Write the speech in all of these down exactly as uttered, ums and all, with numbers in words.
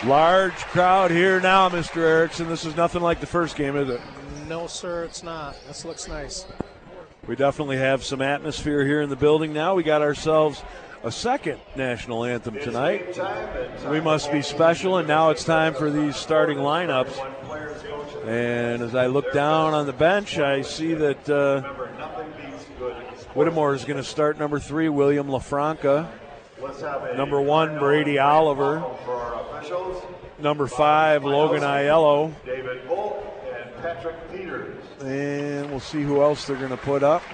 Large crowd here now, Mister Erickson. This is nothing like the first game, is it? No, sir, it's not. This looks nice. We definitely have some atmosphere here in the building now. We got ourselves a second national anthem tonight. We must be special, and now it's time for these starting lineups. And as I look down on the bench, I see that uh, Whittemore is going to start number three, William LaFranca. Number one, Brady Oliver. Number five, Logan Aiello. David Bolt and Patrick Peters. And we'll see who else they're going to put up.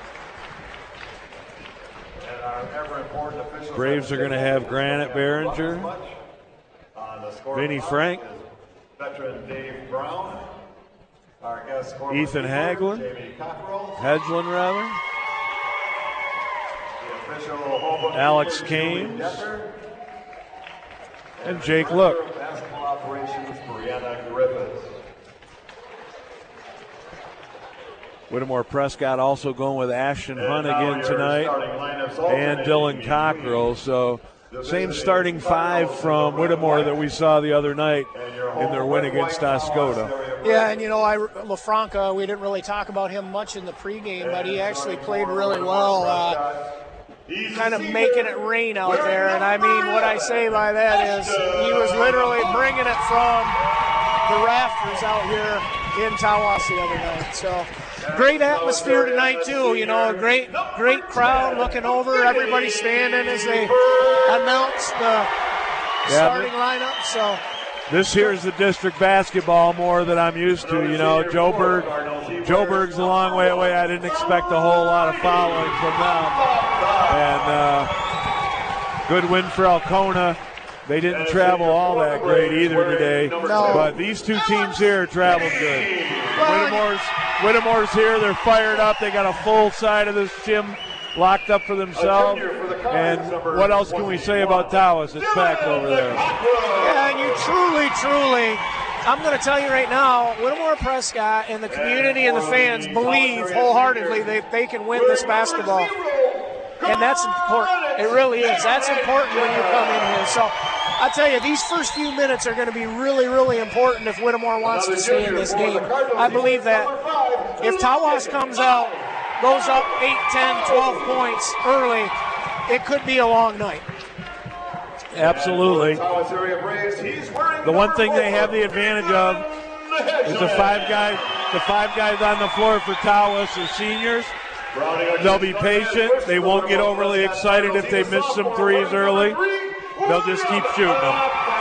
And our ever important officials. Braves are going to have Granite Behringer. Vinnie Frank. Veteran Dave Brown. Our guest Ethan Hagelin. Jamie Cockrell. Hedgeland, rather. The official Alex Caines. And Jake Look. Basketball operations, Brianna Griffiths. Whittemore Prescott also going with Ashton Hunt again tonight. And Dylan Cockrell. So same starting five from Whittemore that we saw the other night in their win against Oscoda. Yeah, and you know, I, LaFranca, we didn't really talk about him much in the pregame, but he actually played really well. Uh, kind of making it rain out there, and I mean, what I say by that is he was literally bringing it from the rafters out here in Tawas the other night. So great atmosphere tonight too, you know, a great great crowd looking over, everybody standing as they announce the starting lineup. So this here is the district basketball more than I'm used to. You know, Joburg, Joburg's a long way away. I didn't expect a whole lot of following from them. And uh, good win for Alcona. They didn't travel all that great either today. No. But these two teams here traveled good. Whittemore's, Whittemore's here. They're fired up. They got a full side of this gym locked up for themselves. And what else can we say about Tawas? It's packed over there. Yeah, and you truly, truly, I'm going to tell you right now, Whittemore Prescott and the community and the fans believe wholeheartedly that they can win this basketball. And that's important. It really is. That's important when you come in here. So I tell you, these first few minutes are going to be really, really important if Whittemore wants to stay in this game. I believe that if Tawas comes out, goes up eight, ten, twelve points early, it could be a long night. Absolutely. The one thing they have the advantage of is the five guys, the five guys on the floor for Tawas are seniors. They'll be patient. They won't get overly excited if they miss some threes early. They'll just keep shooting them.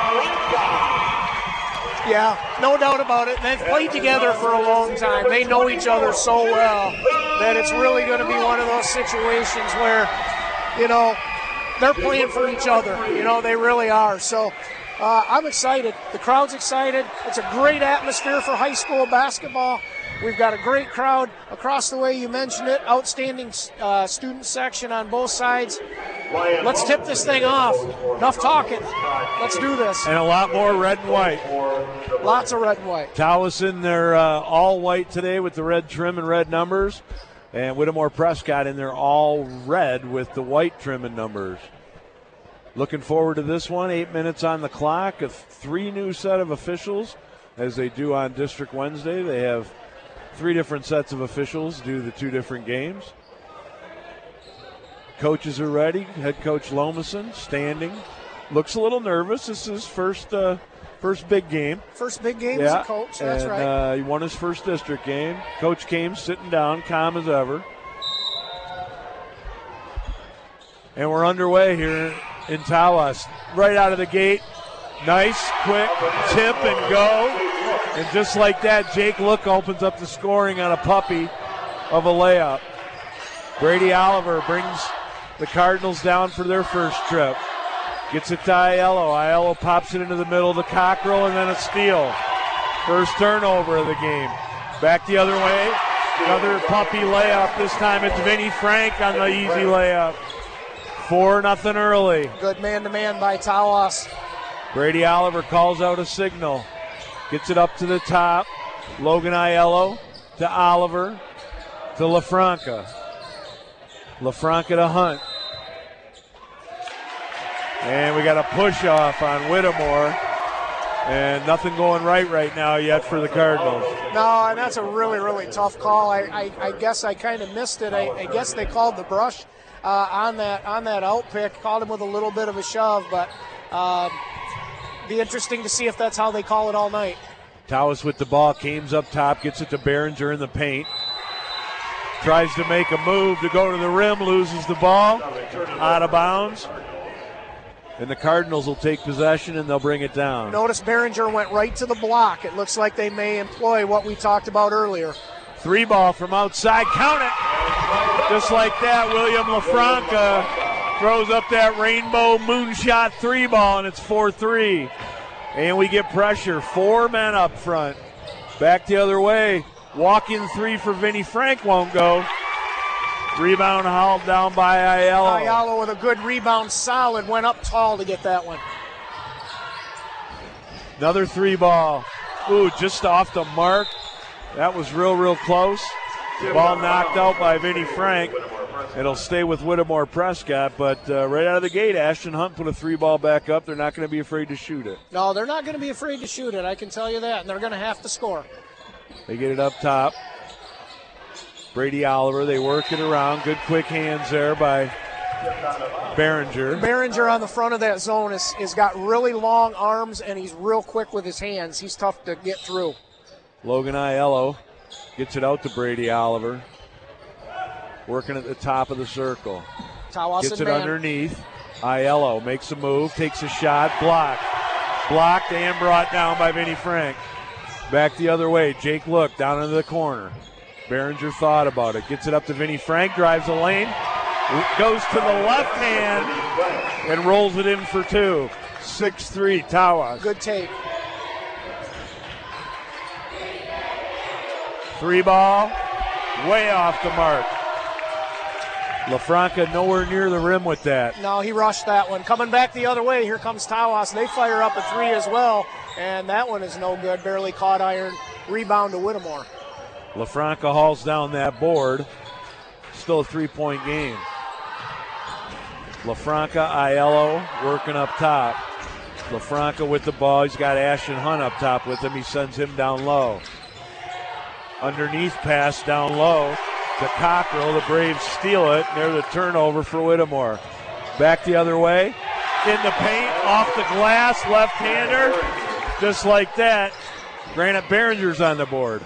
Yeah, no doubt about it. They've played together for a long time. They know each other so well that it's really going to be one of those situations where, you know, they're playing for each other. You know, they really are. So uh, I'm excited. The crowd's excited. It's a great atmosphere for high school basketball. We've got a great crowd across the way. You mentioned it. Outstanding uh, student section on both sides. Let's tip this thing off. Enough talking. Let's do this. And a lot more red and white. Lots of red and white. Tawas in their uh, all white today with the red trim and red numbers. And Whittemore Prescott in their all red with the white trim and numbers. Looking forward to this one. Eight minutes on the clock. A three new set of officials, as they do on District Wednesday. They have three different sets of officials do the two different games. Coaches are ready. Head coach Lomason standing. Looks a little nervous. This is his first uh, first big game. First big game yeah. as a coach, that's and, right. Uh, he won his first district game. Coach Kames sitting down, calm as ever. And we're underway here in Tawas. Right out of the gate. Nice, quick tip and go. And just like that, Jake Look opens up the scoring on a puppy of a layup. Brady Oliver brings the Cardinals down for their first trip. Gets it to Aiello. Aiello pops it into the middle to Cockrell, and then a steal. First turnover of the game. Back the other way. Another puppy layup. This time it's Vinnie Frank on the easy layup. four nothing early. Good man-to-man by Tawas. Brady Oliver calls out a signal. Gets it up to the top. Logan Aiello to Oliver to LaFranca. LaFranca to Hunt. And we got a push off on Whittemore. And nothing going right right now yet for the Cardinals. No, and that's a really, really tough call. I, I, I guess I kind of missed it. I, I guess they called the brush uh, on that on that out pick, called him with a little bit of a shove, but um, be interesting to see if that's how they call it all night. Tawas with the ball, Kames up top, gets it to Behringer in the paint. Tries to make a move to go to the rim, loses the ball, out of bounds. And the Cardinals will take possession and they'll bring it down. Notice Behringer went right to the block. It looks like they may employ what we talked about earlier. Three ball from outside, count it! Just like that, William LaFranca throws up that rainbow moonshot three ball, and it's four three. And we get pressure, four men up front. Back the other way, walk-in three for Vinnie Frank won't go. Rebound hauled down by Ayala. Ayala with a good rebound, solid, went up tall to get that one. Another three ball. Ooh, just off the mark. That was real, real close. Ball knocked out by Vinnie Frank. It'll stay with Whittemore Prescott, but uh, right out of the gate, Ashton Hunt put a three ball back up. They're not going to be afraid to shoot it. No, they're not going to be afraid to shoot it, I can tell you that, and they're going to have to score. They get it up top. Brady Oliver, they work it around. Good quick hands there by Behringer. Behringer on the front of that zone is, is got really long arms, and he's real quick with his hands. He's tough to get through. Logan Aiello gets it out to Brady Oliver. Working at the top of the circle. Tawas Gets it man. underneath. Aiello makes a move, takes a shot, blocked. Blocked and brought down by Vinnie Frank. Back the other way, Jake Look down into the corner. Behringer thought about it. Gets it up to Vinnie Frank, drives the lane, goes to the left hand, and rolls it in for two. six three, Tawas. Good take. Three ball, way off the mark. LaFranca nowhere near the rim with that. No, he rushed that one. Coming back the other way, here comes Tawas. They fire up a three as well, and that one is no good. Barely caught iron. Rebound to Whittemore. LaFranca hauls down that board. Still a three-point game. LaFranca, Aiello working up top. LaFranca with the ball. He's got Ashton Hunt up top with him. He sends him down low. Underneath pass down low to Cockrell. The Braves steal it, and there's a turnover for Whittemore. Back the other way. In the paint, off the glass, left-hander. Just like that. Granite Behringer's on the board.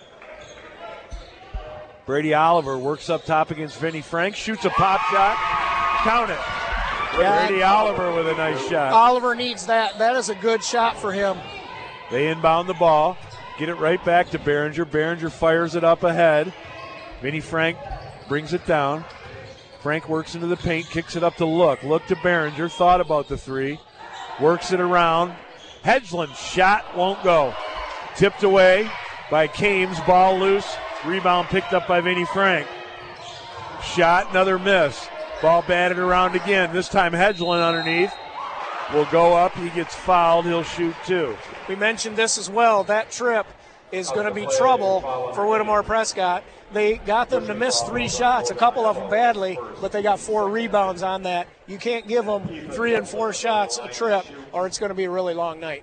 Brady Oliver works up top against Vinnie Frank, shoots a pop shot, count it. Yeah, Brady Oliver with a nice shot. Oliver needs that. That is a good shot for him. They inbound the ball, get it right back to Behringer. Behringer fires it up ahead. Vinnie Frank brings it down. Frank works into the paint, kicks it up to Look. Look to Behringer, thought about the three, works it around. Hedgeland shot won't go. Tipped away by Kames, ball loose. Rebound picked up by Vinnie Frank. Shot, another miss. Ball batted around again. This time Hedgeland underneath. Will go up. He gets fouled. He'll shoot two. We mentioned this as well. That trip is going to be trouble for Whittemore Prescott. They got them to miss three shots, a couple of them badly, but they got four rebounds on that. You can't give them three and four shots a trip, or it's going to be a really long night.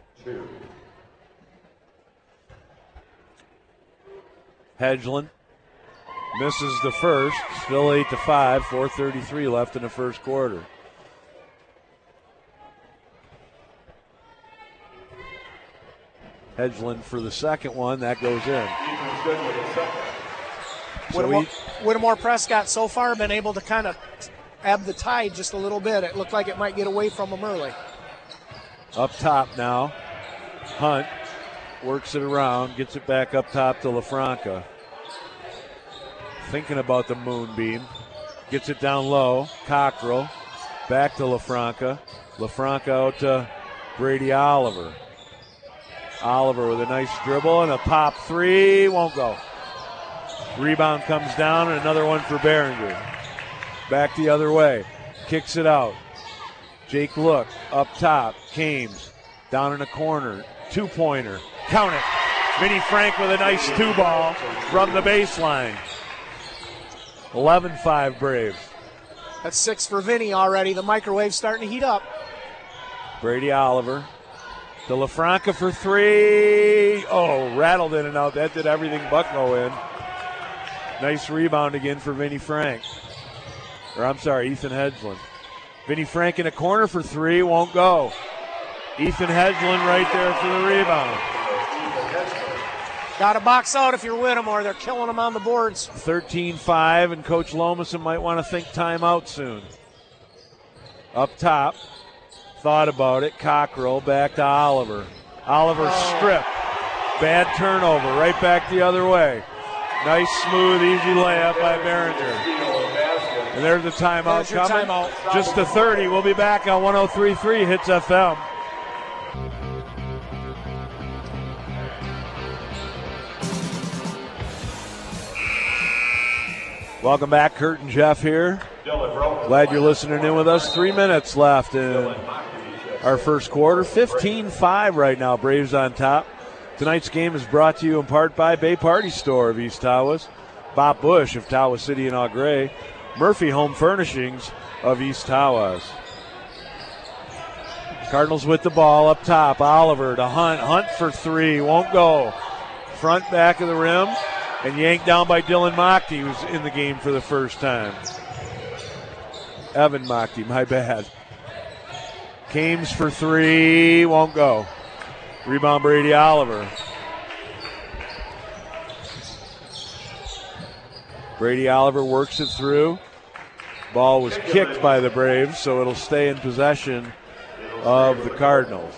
Hedgeland misses the first. Still eight to five. four thirty-three left in the first quarter. Hedgeland for the second one. That goes in. So Whittemore, he, Whittemore Prescott so far been able to kind of ebb the tide just a little bit. It looked like it might get away from them early. up top now. Hunt works it around, gets it back up top to LaFranca. Thinking about the moonbeam. Gets it down low. Cockrell. Back to LaFranca. LaFranca out to Brady Oliver. Oliver with a nice dribble and a pop three. Won't go. Rebound comes down and another one for Behringer. Back the other way. Kicks it out. Jake Look up top. Kames down in the corner. Two-pointer. Count it. Vinnie Frank with a nice two-ball from the baseline. eleven five Braves. That's six for Vinny already. The microwave's starting to heat up. Brady Oliver To LaFranca for three. Oh, rattled in and out. That did everything but go in. Nice rebound again for Vinnie Frank. Or I'm sorry, Ethan Hedgeland. Vinnie Frank in a corner for three. Won't go. Ethan Hedgeland right there for the rebound. Got to box out if you're Whittemore. They're killing them on the boards. thirteen five, and Coach Lomason might want to think timeout soon. Up top. Thought about it. Cockrell back to Oliver. Oliver oh. strip. Bad turnover. Right back the other way. Nice, smooth, easy layup by Behringer. And there's the timeout there's coming. Timeout. Just a thirty. We'll be back on one oh three point three Hits F M. Welcome back. Kurt and Jeff here. Glad you're listening in with us. Three minutes left in our first quarter. fifteen five right now. Braves on top. Tonight's game is brought to you in part by Bay Party Store of East Tawas, Bob Bush of Tawas City and Au Gres, Murphy Home Furnishings of East Tawas. Cardinals with the ball up top. Oliver to Hunt. Hunt for three. Won't go. Front back of the rim. And yanked down by Dylan Mockty, who's in the game for the first time. Evan Mockty, my bad. Kames for three, won't go. Rebound Brady Oliver. Brady Oliver works it through. Ball was kicked by the Braves, so it'll stay in possession of the Cardinals.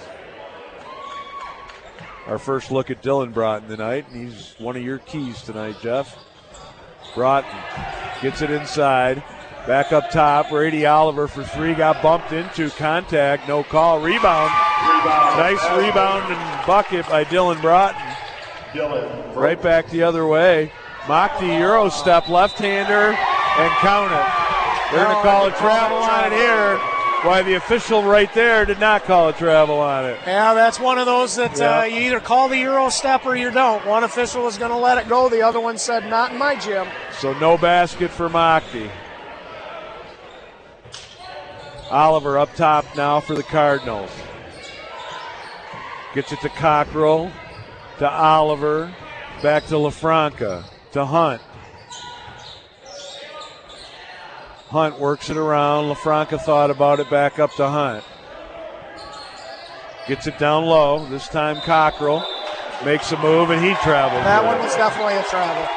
Our first look at Dylan Broughton tonight, and he's one of your keys tonight, Jeff. Broughton gets it inside. Back up top, Brady Oliver for three, got bumped into, contact, no call, rebound. rebound. Nice rebound and bucket by Dylan Broughton. Dylan. Right back the other way. Mockty Euro step, left-hander, and count it. They're going to call a travel on it here. Why the official right there did not call a travel on it. Yeah, that's one of those that yeah. uh, you either call the Euro step or you don't. One official is going to let it go. The other one said, not in my gym. So no basket for Mockty. Oliver up top now for the Cardinals. Gets it to Cockrell, to Oliver, back to LaFranca, to Hunt. Hunt works it around. LaFranca thought about it, back up to Hunt. Gets it down low. This time Cockrell makes a move, and he travels. That one was definitely a travel.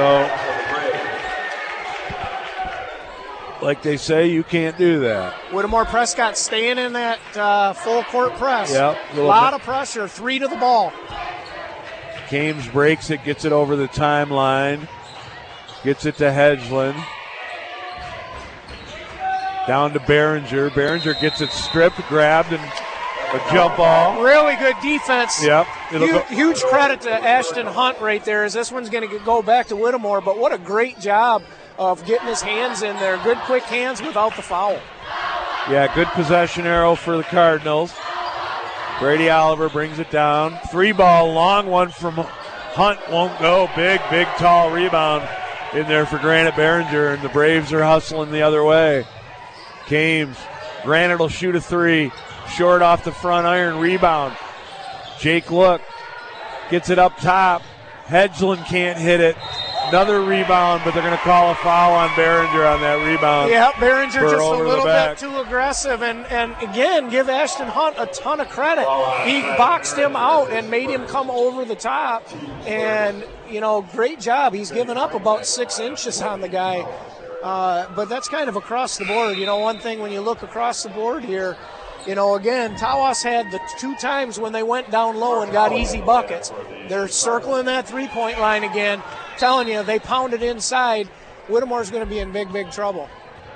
So, like they say, you can't do that. Whittemore Prescott staying in that uh, full court press. Yep. A lot bit. of pressure. Three to the ball. Kames breaks it, gets it over the timeline. Gets it to Hedgeland. Down to Behringer. Behringer gets it stripped, grabbed, and a jump ball. Really good defense. Yep. Huge, huge credit to Ashton Hunt right there, as this one's going to go back to Whittemore. But what a great job of getting his hands in there. Good, quick hands without the foul. Yeah, good possession arrow for the Cardinals. Brady Oliver brings it down. Three ball, long one from Hunt, won't go. Big, big, tall rebound in there for Granite Behringer, and the Braves are hustling the other way. Kames, Granite will shoot a three. Short off the front iron, rebound. Jake Look gets it up top. Hedgeland can't hit it. Another rebound, but they're going to call a foul on Behringer on that rebound. Yeah, Behringer just a little bit too aggressive. And, and again, give Ashton Hunt a ton of credit. He boxed him out and made him come over the top. And, you know, great job. He's given up about six inches on the guy. Uh, but that's kind of across the board. You know, one thing when you look across the board here, you know, again, Tawas had the two times when they went down low and got easy buckets. They're circling that three-point line again. Telling you, they pounded inside. Whittemore's going to be in big, big trouble.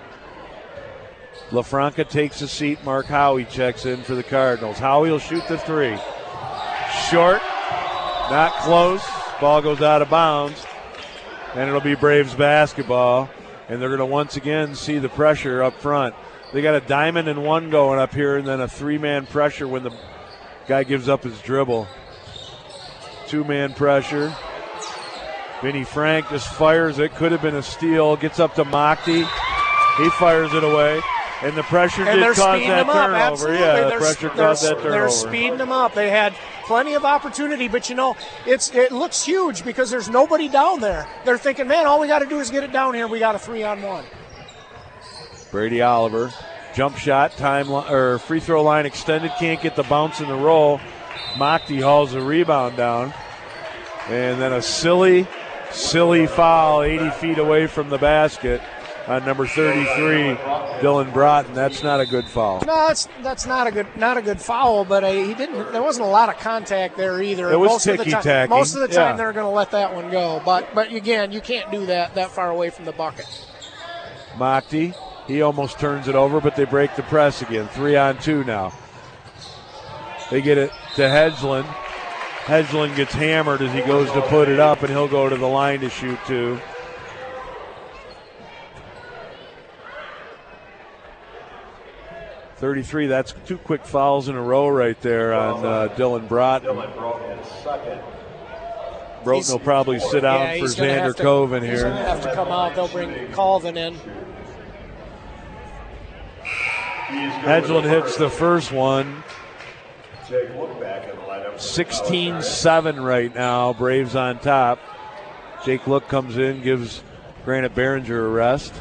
LaFranca takes a seat. Mark Howie checks in for the Cardinals. Howie will shoot the three. Short, not close. Ball goes out of bounds. And it'll be Braves basketball. And they're going to once again see the pressure up front. They got a diamond and one going up here, and then a three-man pressure when the guy gives up his dribble. Two-man pressure. Vinnie Frank just fires it. Could have been a steal. Gets up to Mockty. He fires it away. And the pressure and did they're cause speeding that them up. turnover. Absolutely. Yeah, the they're, pressure they're, caused that turnover. They're speeding them up. They had plenty of opportunity, but you know, it's it looks huge because there's nobody down there. They're thinking, man, all we got to do is get it down here. We got a three on one. Brady Oliver, jump shot, time li- or free throw line extended, can't get the bounce in the roll. Mockty hauls the rebound down. And then a silly, silly foul eighty feet away from the basket on number thirty-three, Dylan Broughton. That's not a good foul. No, that's that's not a good not a good foul, but uh, he didn't. There wasn't a lot of contact there either. It was most of the time, ticky-tacky. Most of the time, Yeah. they're going to let that one go. But but again, you can't do that that far away from the bucket. Mockty, he almost turns it over, but they break the press again. Three on two now. They get it to Hedgeland. Hedgeland gets hammered as he goes to put it up, and he'll go to the line to shoot two. thirty-three, that's two quick fouls in a row right there on uh, Dylan Broughton. Dylan Broughton is second. Broughton will probably sit down Yeah, for he's gonna Xander have to- Coven He's here. going to have to come out. They'll bring Colvin in. Hedgeland hits the first one. Jake Look back in the lineup. sixteen seven right now. Braves on top. Jake Look comes in, gives Granite Behringer a rest.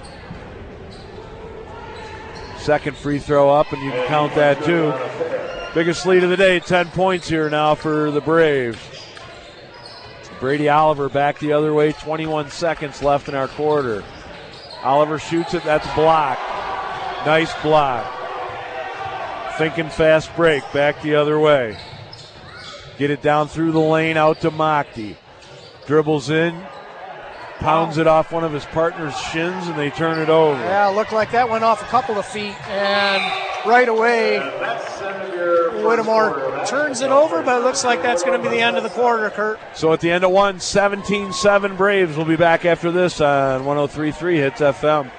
Second free throw up, and you can count that too. Biggest lead of the day, ten points here now for the Braves. Brady Oliver back the other way, twenty-one seconds left in our quarter. Oliver shoots it, that's blocked. Nice block. Thinking fast break, back the other way. Get it down through the lane, out to Mockty. Dribbles in, pounds it off one of his partner's shins, and they turn it over. Yeah, it looked like that went off a couple of feet, and right away, Whittemore turns it over, but it looks like that's going to be the end of the quarter, Kurt. So at the end of one, seventeen seven Braves. We'll be back after this on one oh three point three Hits F M.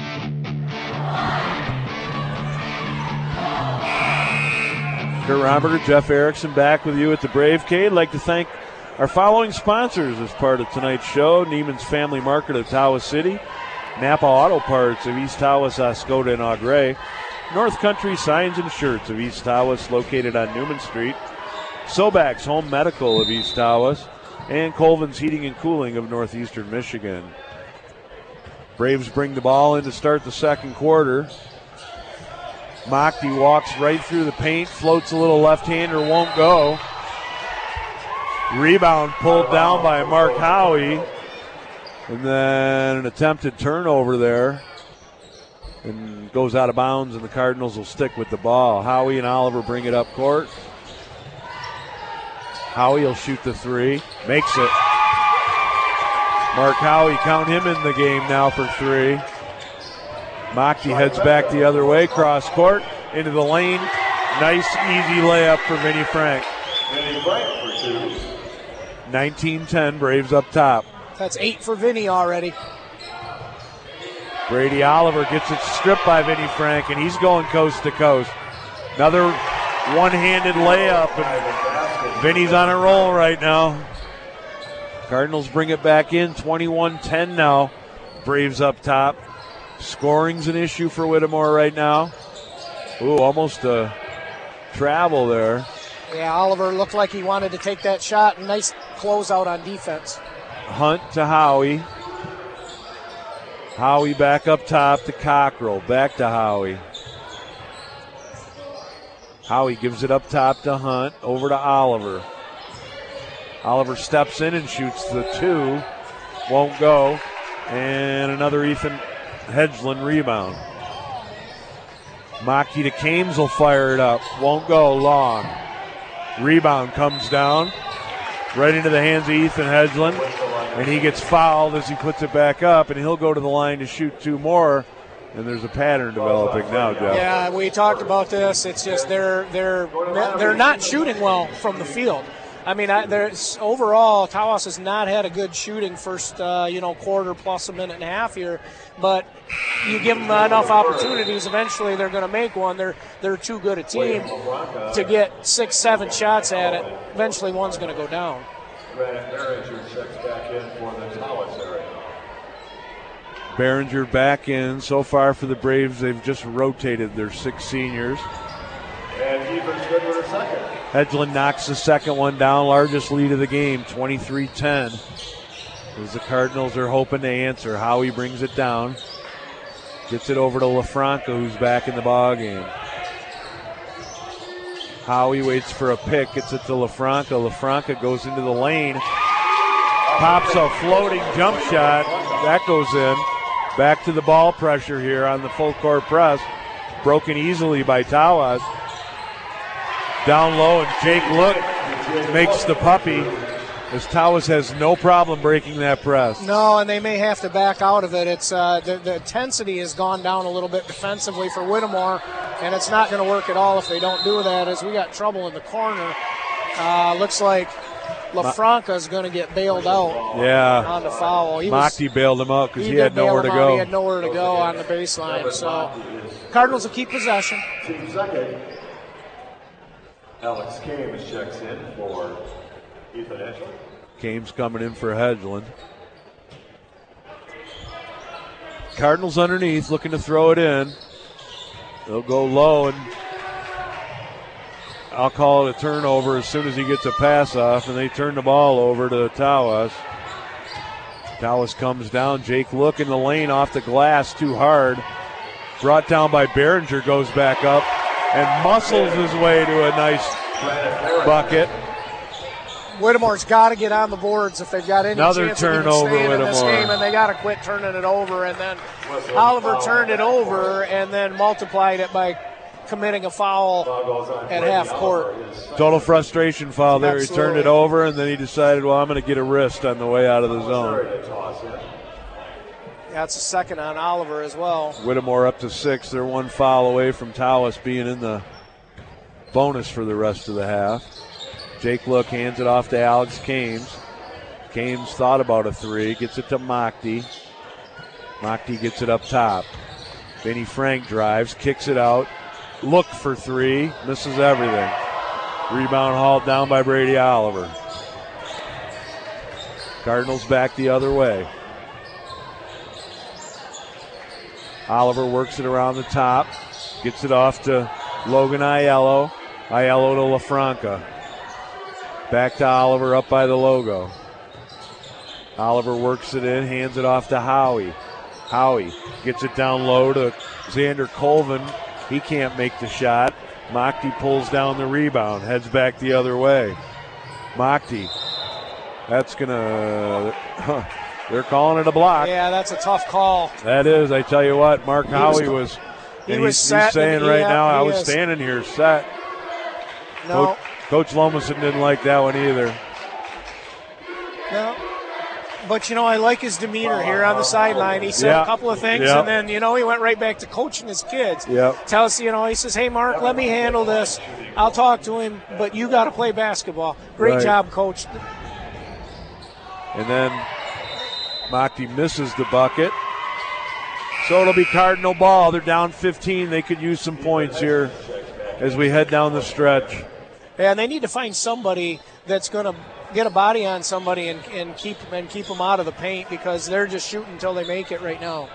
Kurt Romberger, Jeff Erickson back with you at the Bravecade. I'd like to thank our following sponsors as part of tonight's show: Neiman's Family Market of Tawas City, Napa Auto Parts of East Tawas, Oscoda, and Au Gres, North Country Signs and Shirts of East Tawas, located on Newman Street, Sobax Home Medical of East Tawas, and Colvin's Heating and Cooling of Northeastern Michigan. Braves bring the ball in to start the second quarter. Mockty walks right through the paint, floats a little left-hander, won't go. Rebound pulled down by Mark Howie. And then an attempted turnover there. And goes out of bounds, and the Cardinals will stick with the ball. Howie and Oliver bring it up court. Howie will shoot the three. Makes it. Mark Howie, count him in the game now for three. Mockty heads back the other way, cross court, into the lane. Nice, easy layup for Vinnie Frank. Vinnie Frank for two. nineteen ten, Braves up top. That's eight for Vinny already. Brady Oliver gets it stripped by Vinnie Frank, and he's going coast to coast. Another one-handed layup, and Vinny's on a roll right now. Cardinals bring it back in, twenty-one ten now. Braves up top. Scoring's an issue for Whittemore right now. Ooh, almost a travel there. Yeah, Oliver looked like he wanted to take that shot. Nice closeout on defense. Hunt to Howie. Howie back up top to Cockrell. Back to Howie. Howie gives it up top to Hunt. Over to Oliver. Oliver steps in and shoots the two. Won't go. And another Ethan Hedgeland rebound. Mockty to Kames will fire it up. Won't go long. Rebound comes down. Right into the hands of Ethan Hedgeland. And he gets fouled as he puts it back up. And he'll go to the line to shoot two more. And there's a pattern developing now, Jeff. Yeah, we talked about this. It's just they're they're they're not shooting well from the field. I mean, I, there's overall, Tawas has not had a good shooting first, uh, you know, quarter plus a minute and a half here. But you give them enough opportunities, eventually they're going to make one. They're they're too good a team to get six, seven shots at it. Eventually, one's going to go down. Granite Behringer checks back in for the Tawas area. Behringer back in. So far for the Braves, they've just rotated their six seniors. And Evers good with a second. Hedgeland knocks the second one down. Largest lead of the game, twenty-three ten. As the Cardinals are hoping to answer. Howie brings it down. Gets it over to LaFranca, who's back in the ball game. Howie waits for a pick. Gets it to LaFranca. LaFranca goes into the lane. Pops a floating jump shot. That goes in. Back to the ball pressure here on the full court press. Broken easily by Tawas. Down low, and Jake Look makes the puppy, as Tawas has no problem breaking that press. No, and they may have to back out of it. It's uh, the, the intensity has gone down a little bit defensively for Whittemore, and it's not going to work at all if they don't do that, as we got trouble in the corner. Uh, looks like LaFranca is going to get bailed out yeah. on the foul. He Mockty bailed him out because he, he, he had nowhere to out. go. He had nowhere to go on the baseline. So Cardinals will keep possession. Team second. Alex Kames checks in for Ethan Hedgeland. Kames coming in for Hedgeland. Cardinals underneath, looking to throw it in. They'll go low, and I'll call it a turnover as soon as he gets a pass off, and they turn the ball over to Tawas. Tawas comes down. Jake Look in the lane off the glass too hard. Brought down by Behringer, goes back up and muscles his way to a nice bucket. Whittemore's got to get on the boards if they've got any Another chance turnover, of even staying in this Whittemore. game, and they got to quit turning it over. And then Oliver turned it over and then multiplied it by committing a foul at half court. Total frustration foul there. He Absolutely. turned it over, and then he decided, well, I'm going to get a wrist on the way out of the zone. That's a second on Oliver as well. Whittemore up to six. They're one foul away from Tawas being in the bonus for the rest of the half. Jake Look hands it off to Alex Kames. Kames thought about a three, gets it to Mockty. Mockty gets it up top. Benny Frank drives, kicks it out. Look for three, misses everything. Rebound hauled down by Brady Oliver. Cardinals back the other way. Oliver works it around the top, gets it off to Logan Aiello. Aiello to LaFranca. Back to Oliver up by the logo. Oliver works it in, hands it off to Howie. Howie gets it down low to Xander Colvin. He can't make the shot. Mockty pulls down the rebound, heads back the other way. Mockty, that's going to, huh, they're calling it a block. Yeah, that's a tough call. That is, I tell you what, Mark He Howie was, was, he and was he's, set he's saying and- right yeah, now, I he was is. standing here set. No, Coach, Coach Lomason didn't like that one either. no. But, you know, I like his demeanor here on the sideline. He said Yeah. a couple of things, Yeah. and then, you know, he went right back to coaching his kids. Yep. Tell us, you know, he says, hey, Mark, let me handle this. I'll talk to him, but you got to play basketball. Great Right. job, Coach. And then Mockty misses the bucket. So it'll be Cardinal ball. They're down fifteen. They could use some points here as we head down the stretch. Yeah, and they need to find somebody that's going to get a body on somebody and, and keep and keep them out of the paint, because they're just shooting until they make it right now.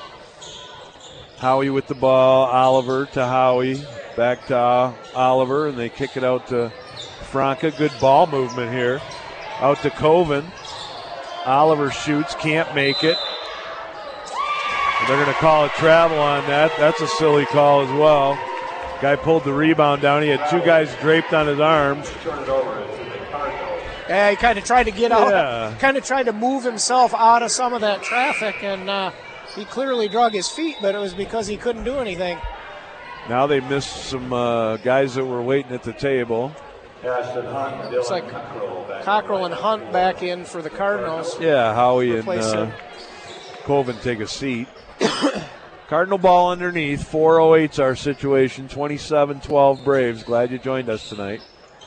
Howie with the ball. Oliver to Howie. Back to uh, Oliver, and they kick it out to Franca. Good ball movement here. Out to Coven. Oliver shoots, can't make it. They're going to call a travel on that. That's a silly call as well. Guy pulled the rebound down. He had two guys draped on his arms. Turn it over to the Cardinals. Yeah, he kind of tried to get out, Yeah. kind of tried to move himself out of some of that traffic, and uh, he clearly drug his feet, but it was because he couldn't do anything. Now they missed some uh, guys that were waiting at the table. Ashton Hunt, Looks Dylan like Cockrell back. Cockrell and Hunt back in for the Cardinals. Yeah, Howie and Replace uh, him. Coven take a seat. Cardinal ball underneath. four oh eight's our situation. twenty-seven twelve Braves. Glad you joined us tonight.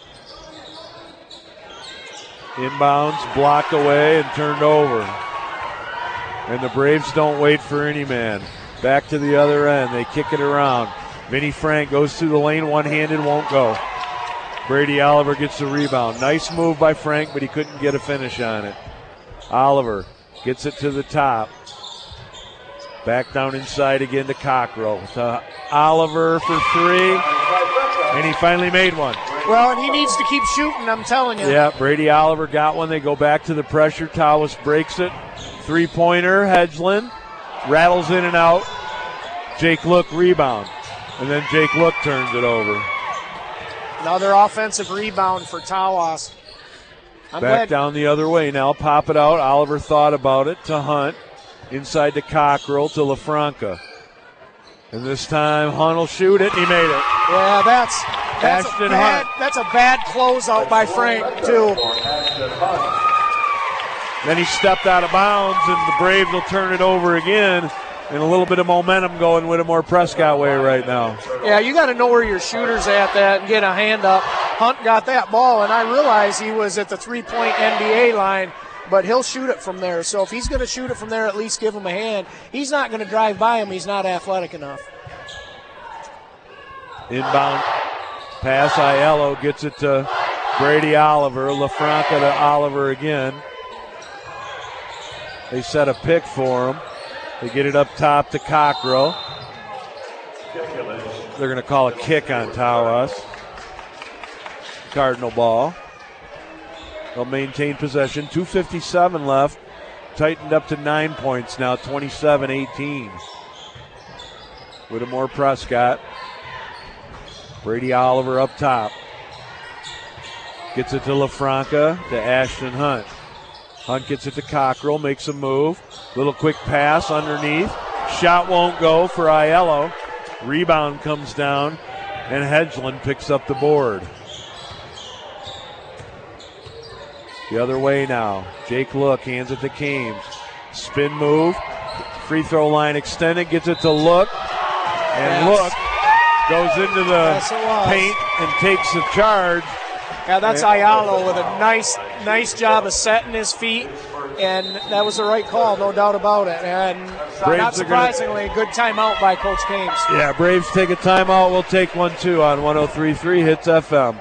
Inbounds, blocked away and turned over. And the Braves don't wait for any man. Back to the other end. They kick it around. Vinny Frank goes through the lane, one-handed, won't go. Brady Oliver gets the rebound. Nice move by Frank, but he couldn't get a finish on it. Oliver gets it to the top. Back down inside again to Cockrell. To Oliver for three. And he finally made one. Well, and he needs to keep shooting, I'm telling you. Yeah, Brady Oliver got one. They go back to the pressure. Tawas breaks it. Three-pointer, Hedgeland. Rattles in and out. Jake Look rebound. And then Jake Look turns it over. Another offensive rebound for Tawas. I'm Back glad. down the other way now. Pop it out. Oliver thought about it to Hunt. Inside to Cockrell to LaFranca. And this time Hunt will shoot it, and he made it. Yeah, that's that's a Ashton bad, Hunt. that's a bad closeout by Frank, too. Then he stepped out of bounds, and the Braves will turn it over again. And a little bit of momentum going Whittemore Prescott way right now. Yeah, you got to know where your shooter's at that and get a hand up. Hunt got that ball, and I realized he was at the three-point N B A line, but he'll shoot it from there. So if he's going to shoot it from there, at least give him a hand. He's not going to drive by him. He's not athletic enough. Inbound pass, Aiello gets it to Brady Oliver. LaFranca to Oliver again. They set a pick for him. They get it up top to Cockrell. They're going to call a kick on Tawas. Cardinal ball. They'll maintain possession. two fifty-seven left. Tightened up to nine points now, twenty-seven eighteen. Whittemore Prescott. Brady Oliver up top. Gets it to LaFranca, to Ashton Hunt. Hunt gets it to Cockrell, makes a move. Little quick pass underneath. Shot won't go for Aiello. Rebound comes down, and Hedgeland picks up the board. The other way now. Jake Look hands it to Kames. Spin move. Free throw line extended. Gets it to Look. And Yes. Look goes into the Yes, it was. paint and takes the charge. Yeah, that's Aiello with a nice, nice job of setting his feet, and that was the right call, no doubt about it. And Braves not are gonna- surprisingly, a good timeout by Coach Kames. Yeah, Braves take a timeout. We'll take one too on one oh three point three Hits F M.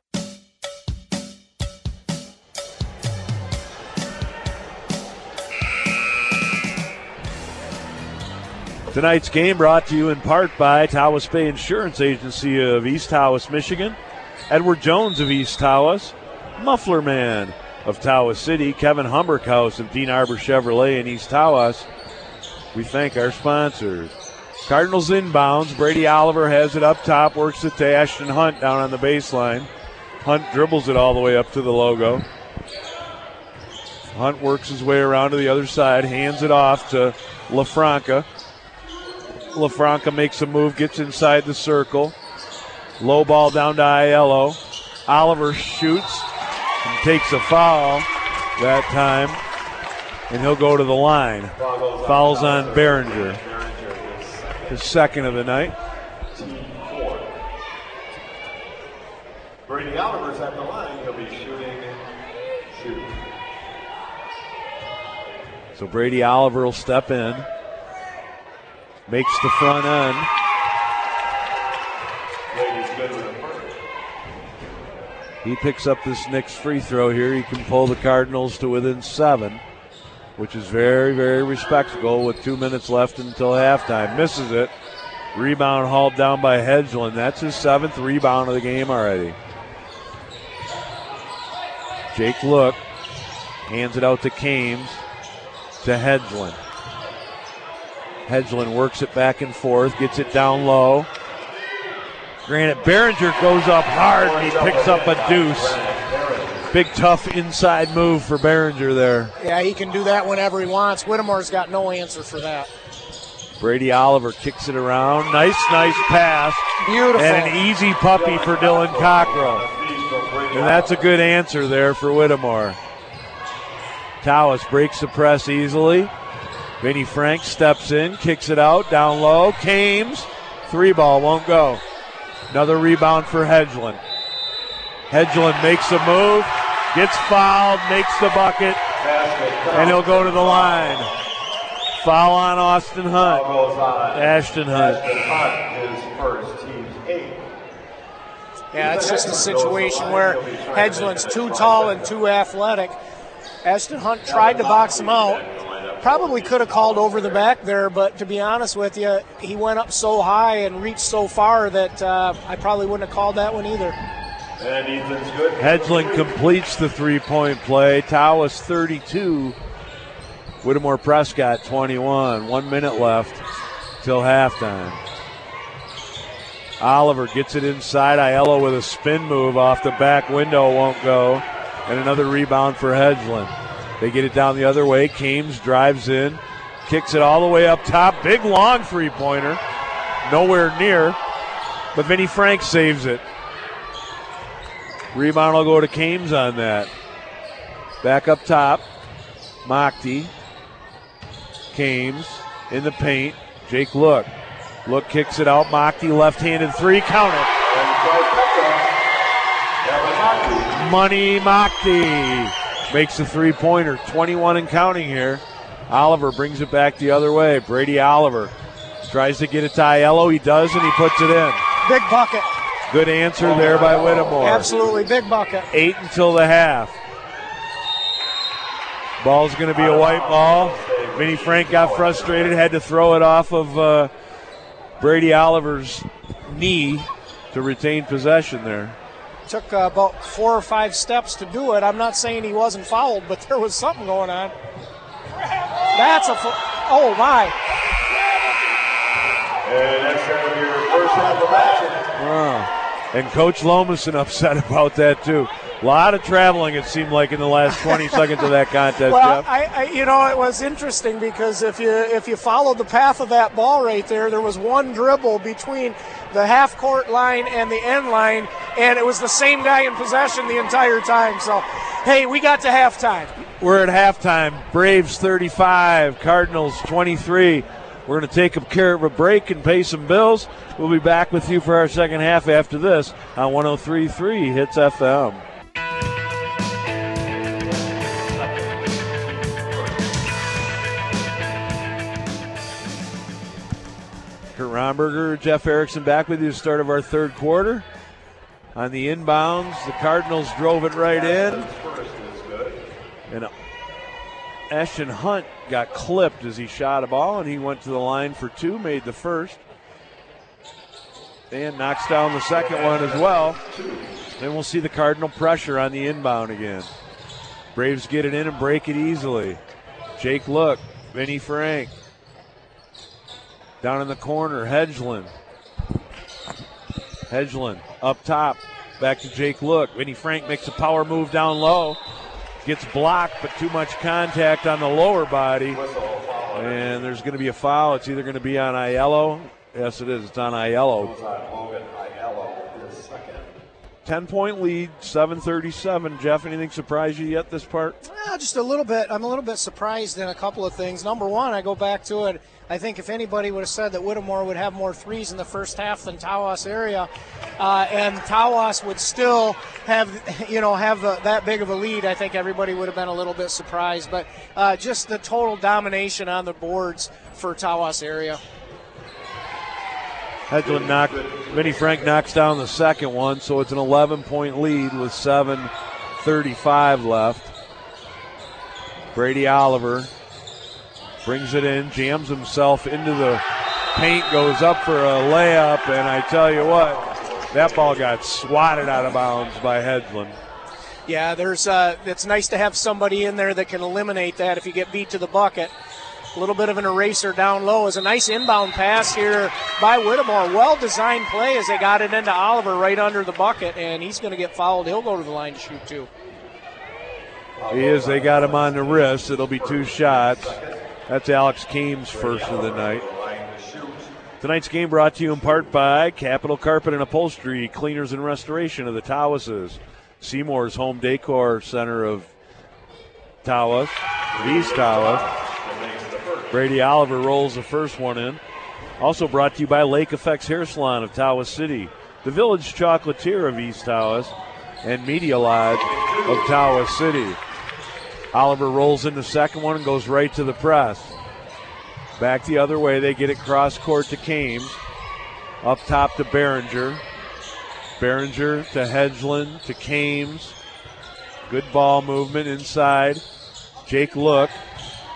Tonight's game brought to you in part by Tawas Bay Insurance Agency of East Tawas, Michigan. Edward Jones of East Tawas. Muffler Man of Tawas City. Kevin Humberkhaus of Dean Arbor Chevrolet in East Tawas. We thank our sponsors. Cardinals inbounds. Brady Oliver has it up top. Works it to Ashton Hunt down on the baseline. Hunt dribbles it all the way up to the logo. Hunt works his way around to the other side. Hands it off to LaFranca. LaFranca makes a move, gets inside the circle. Low ball down to Aiello. Oliver shoots and takes a foul that time, and he'll go to the line. Fouls on Behringer. His second of the night. Brady Oliver's at the line. He'll be shooting. Shoot. So Brady Oliver will step in. Makes the front end. Brady's good with a first. He picks up this next free throw here. He can pull the Cardinals to within seven, which is very, very respectable with two minutes left until halftime. Misses it. Rebound hauled down by Hedgeland. That's his seventh rebound of the game already. Jake Look hands it out to Kames, to Hedgeland. Hedgeland works it back and forth, gets it down low. Granted, Behringer goes up hard and he picks up a deuce. Big, tough inside move for Behringer there. Yeah, he can do that whenever he wants. Whittemore's got no answer for that. Brady Oliver kicks it around. Nice, nice pass. Beautiful. And an easy puppy for Dylan Cockrell. And that's a good answer there for Whittemore. Tawas breaks the press easily. Vinny Frank steps in, kicks it out, down low. Kames, three ball, won't go. Another rebound for Hedgeland. Hedgeland makes a move, gets fouled, makes the bucket, and he'll go to the line. Foul on Austin Hunt. Ashton Hunt. His first, team's eight. Yeah, it's just a situation where Hedgeland's too tall and too athletic. Ashton Hunt tried to box him out, probably could have called over the back there, but to be honest with you, he went up so high and reached so far that uh, I probably wouldn't have called that one either. And Ethan's good. Hedgeland completes the three-point play. Tawas thirty-two. Whittemore Prescott twenty-one. One minute left till halftime. Oliver gets it inside. Aiello with a spin move off the back window, won't go. And another rebound for Hedgeland. They get it down the other way. Kames drives in, kicks it all the way up top. Big long three-pointer. Nowhere near. But Vinnie Frank saves it. Rebound will go to Kames on that. Back up top. Mockty. Kames in the paint. Jake Look. Look kicks it out. Mockty left-handed three. Count it. Money Mockty makes the three-pointer. twenty-one and counting here. Oliver brings it back the other way. Brady Oliver tries to get it to Aiello. He does, and he puts it in. Big bucket. Good answer there by Whittemore. Absolutely, big bucket. Eight until the half. Ball's going to be a white ball. Vinnie Frank got frustrated, had to throw it off of uh, Brady Oliver's knee to retain possession there. Took uh, about four or five steps to do it. I'm not saying he wasn't fouled, but there was something going on. That's a fo- oh my. And that's going to be your first half of action. Wow. And Coach Lomason upset about that too. A lot of traveling, it seemed like, in the last twenty seconds of that contest. Well, Jeff. I, I, you know, it was interesting because if you if you followed the path of that ball right there, there was one dribble between the half court line and the end line, and it was the same guy in possession the entire time. So, hey, we got to halftime. We're at halftime. Braves thirty-five, Cardinals twenty-three. We're going to take care of a break and pay some bills. We'll be back with you for our second half after this on one oh three point three Hits F M. Kurt Romberger, Jeff Erickson back with you at the start of our third quarter. On the inbounds, the Cardinals drove it right in. And Ashton Hunt got clipped as he shot a ball, and he went to the line for two, made the first. And knocks down the second one as well. Then we'll see the Cardinal pressure on the inbound again. Braves get it in and break it easily. Jake Look, Vinnie Frank. Down in the corner, Hedgeland. Hedgeland up top, back to Jake Look. Vinnie Frank makes a power move down low. Gets blocked, but too much contact on the lower body. And there's going to be a foul. It's either going to be on Aiello. Yes, it is. It's on Aiello. ten-point lead, seven thirty-seven. Jeff, anything surprise you yet this part? Yeah, just a little bit. I'm a little bit surprised in a couple of things. Number one, I go back to it. I think if anybody would have said that Whittemore would have more threes in the first half than Tawas area, uh, and Tawas would still have, you know, have the, that big of a lead, I think everybody would have been a little bit surprised. But uh, just the total domination on the boards for Tawas area. Hedgeland knocked, Vinnie Frank knocks down the second one, so it's an eleven-point lead with seven thirty-five left. Brady Oliver brings it in, jams himself into the paint, goes up for a layup, and I tell you what, that ball got swatted out of bounds by Hedgeland. Yeah, there's. Uh, it's nice to have somebody in there that can eliminate that if you get beat to the bucket. A little bit of an eraser down low. Is a nice inbound pass here by Whittemore. Well-designed play as they got it into Oliver right under the bucket, and he's going to get fouled. He'll go to the line to shoot too. He is. They got him on the wrist. It'll be two shots. That's Alex Kames' first of the night. Tonight's game brought to you in part by Capital Carpet and Upholstery, Cleaners and Restoration of the Tawases, Seymour's Home Decor Center of Tawas, East Tawas. Brady Oliver rolls the first one in. Also brought to you by Lake Effects Hair Salon of Tawas City, the Village Chocolatier of East Tawas, and Media Lodge of Tawas City. Oliver rolls in the second one and goes right to the press. Back the other way, they get it cross court to Kames. Up top to Behringer. Behringer to Hedgeland to Kames. Good ball movement inside. Jake Look.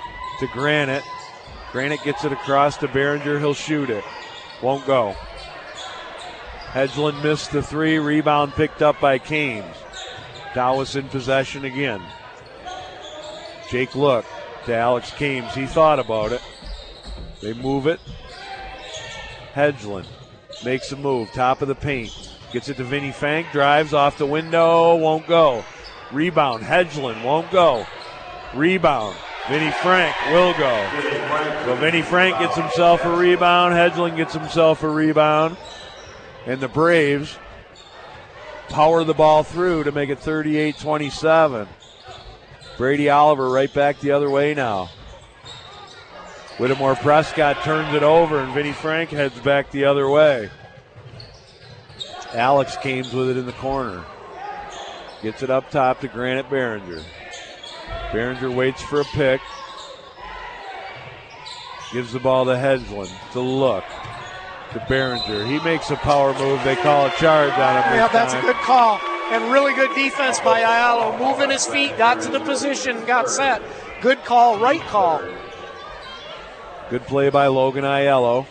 to Granite. Granite gets it across to Behringer. He'll shoot it. Won't go. Hedgeland missed the three. Rebound picked up by Kames. Dallas in possession again. Jake Look to Alex Kames. He thought about it. They move it. Hedgeland makes a move. Top of the paint. Gets it to Vinny Fank. Drives off the window. Won't go. Rebound. Hedgeland won't go. Rebound. Vinny Frank will go. So Vinny Frank gets himself a rebound. Hedgeland gets himself a rebound. And the Braves power the ball through to make it thirty-eight twenty-seven. Brady Oliver right back the other way now. Whittemore Prescott turns it over, and Vinny Frank heads back the other way. Alex Kames with it in the corner. Gets it up top to Granite Behringer. Behringer waits for a pick. Gives the ball to Hedgeland to Look. To Behringer. He makes a power move. They call a charge on him. Yeah, that's time. A good call. And really good defense by Aiello. Moving his feet, got to the position, got set. Good call, right call. Good play by Logan Aiello.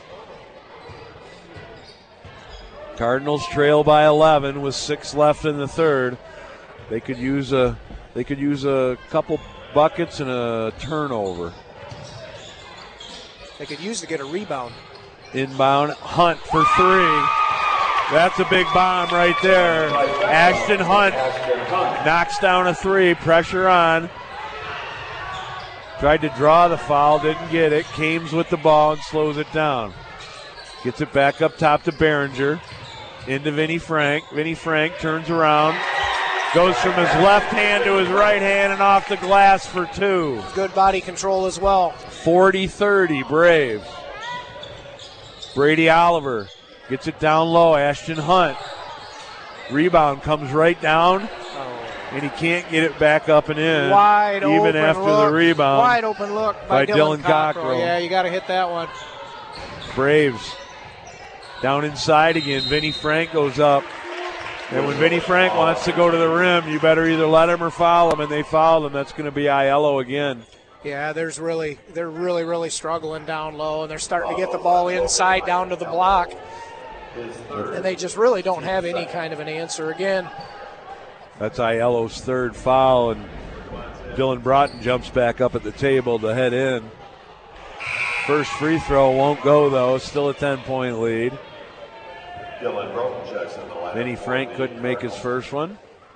Cardinals trail by eleven with six left in the third. They could use a they could use a couple buckets and a turnover. They could use to get a rebound. Inbound, Hunt for three. That's a big bomb right there. Ashton Hunt knocks down a three. Pressure on. Tried to draw the foul, didn't get it. Kames with the ball and slows it down. Gets it back up top to Behringer. Into Vinny Frank. Vinny Frank turns around. Goes from his left hand to his right hand and off the glass for two. Good body control as well. forty thirty Braves. Brady Oliver gets it down low. Ashton Hunt. Rebound comes right down, oh. and he can't get it back up and in. Wide even open after look. the rebound. Wide open look by, by Dylan, Dylan Cockrell. Cockrell. Yeah, you got to hit that one. Braves down inside again. Vinny Frank goes up. And when Vinny Frank wants to go to the rim, you better either let him or foul him, and they foul him. That's going to be Aiello again. Yeah, there's really they're really, really struggling down low, and they're starting to get the ball inside down to the block. And they just really don't have any kind of an answer again. That's Aiello's third foul, and Dylan Broughton jumps back up at the table to head in. First free throw won't go, though. Still a ten-point lead. Dylan Broughton checks in the line. Vinny Frank couldn't make his first one.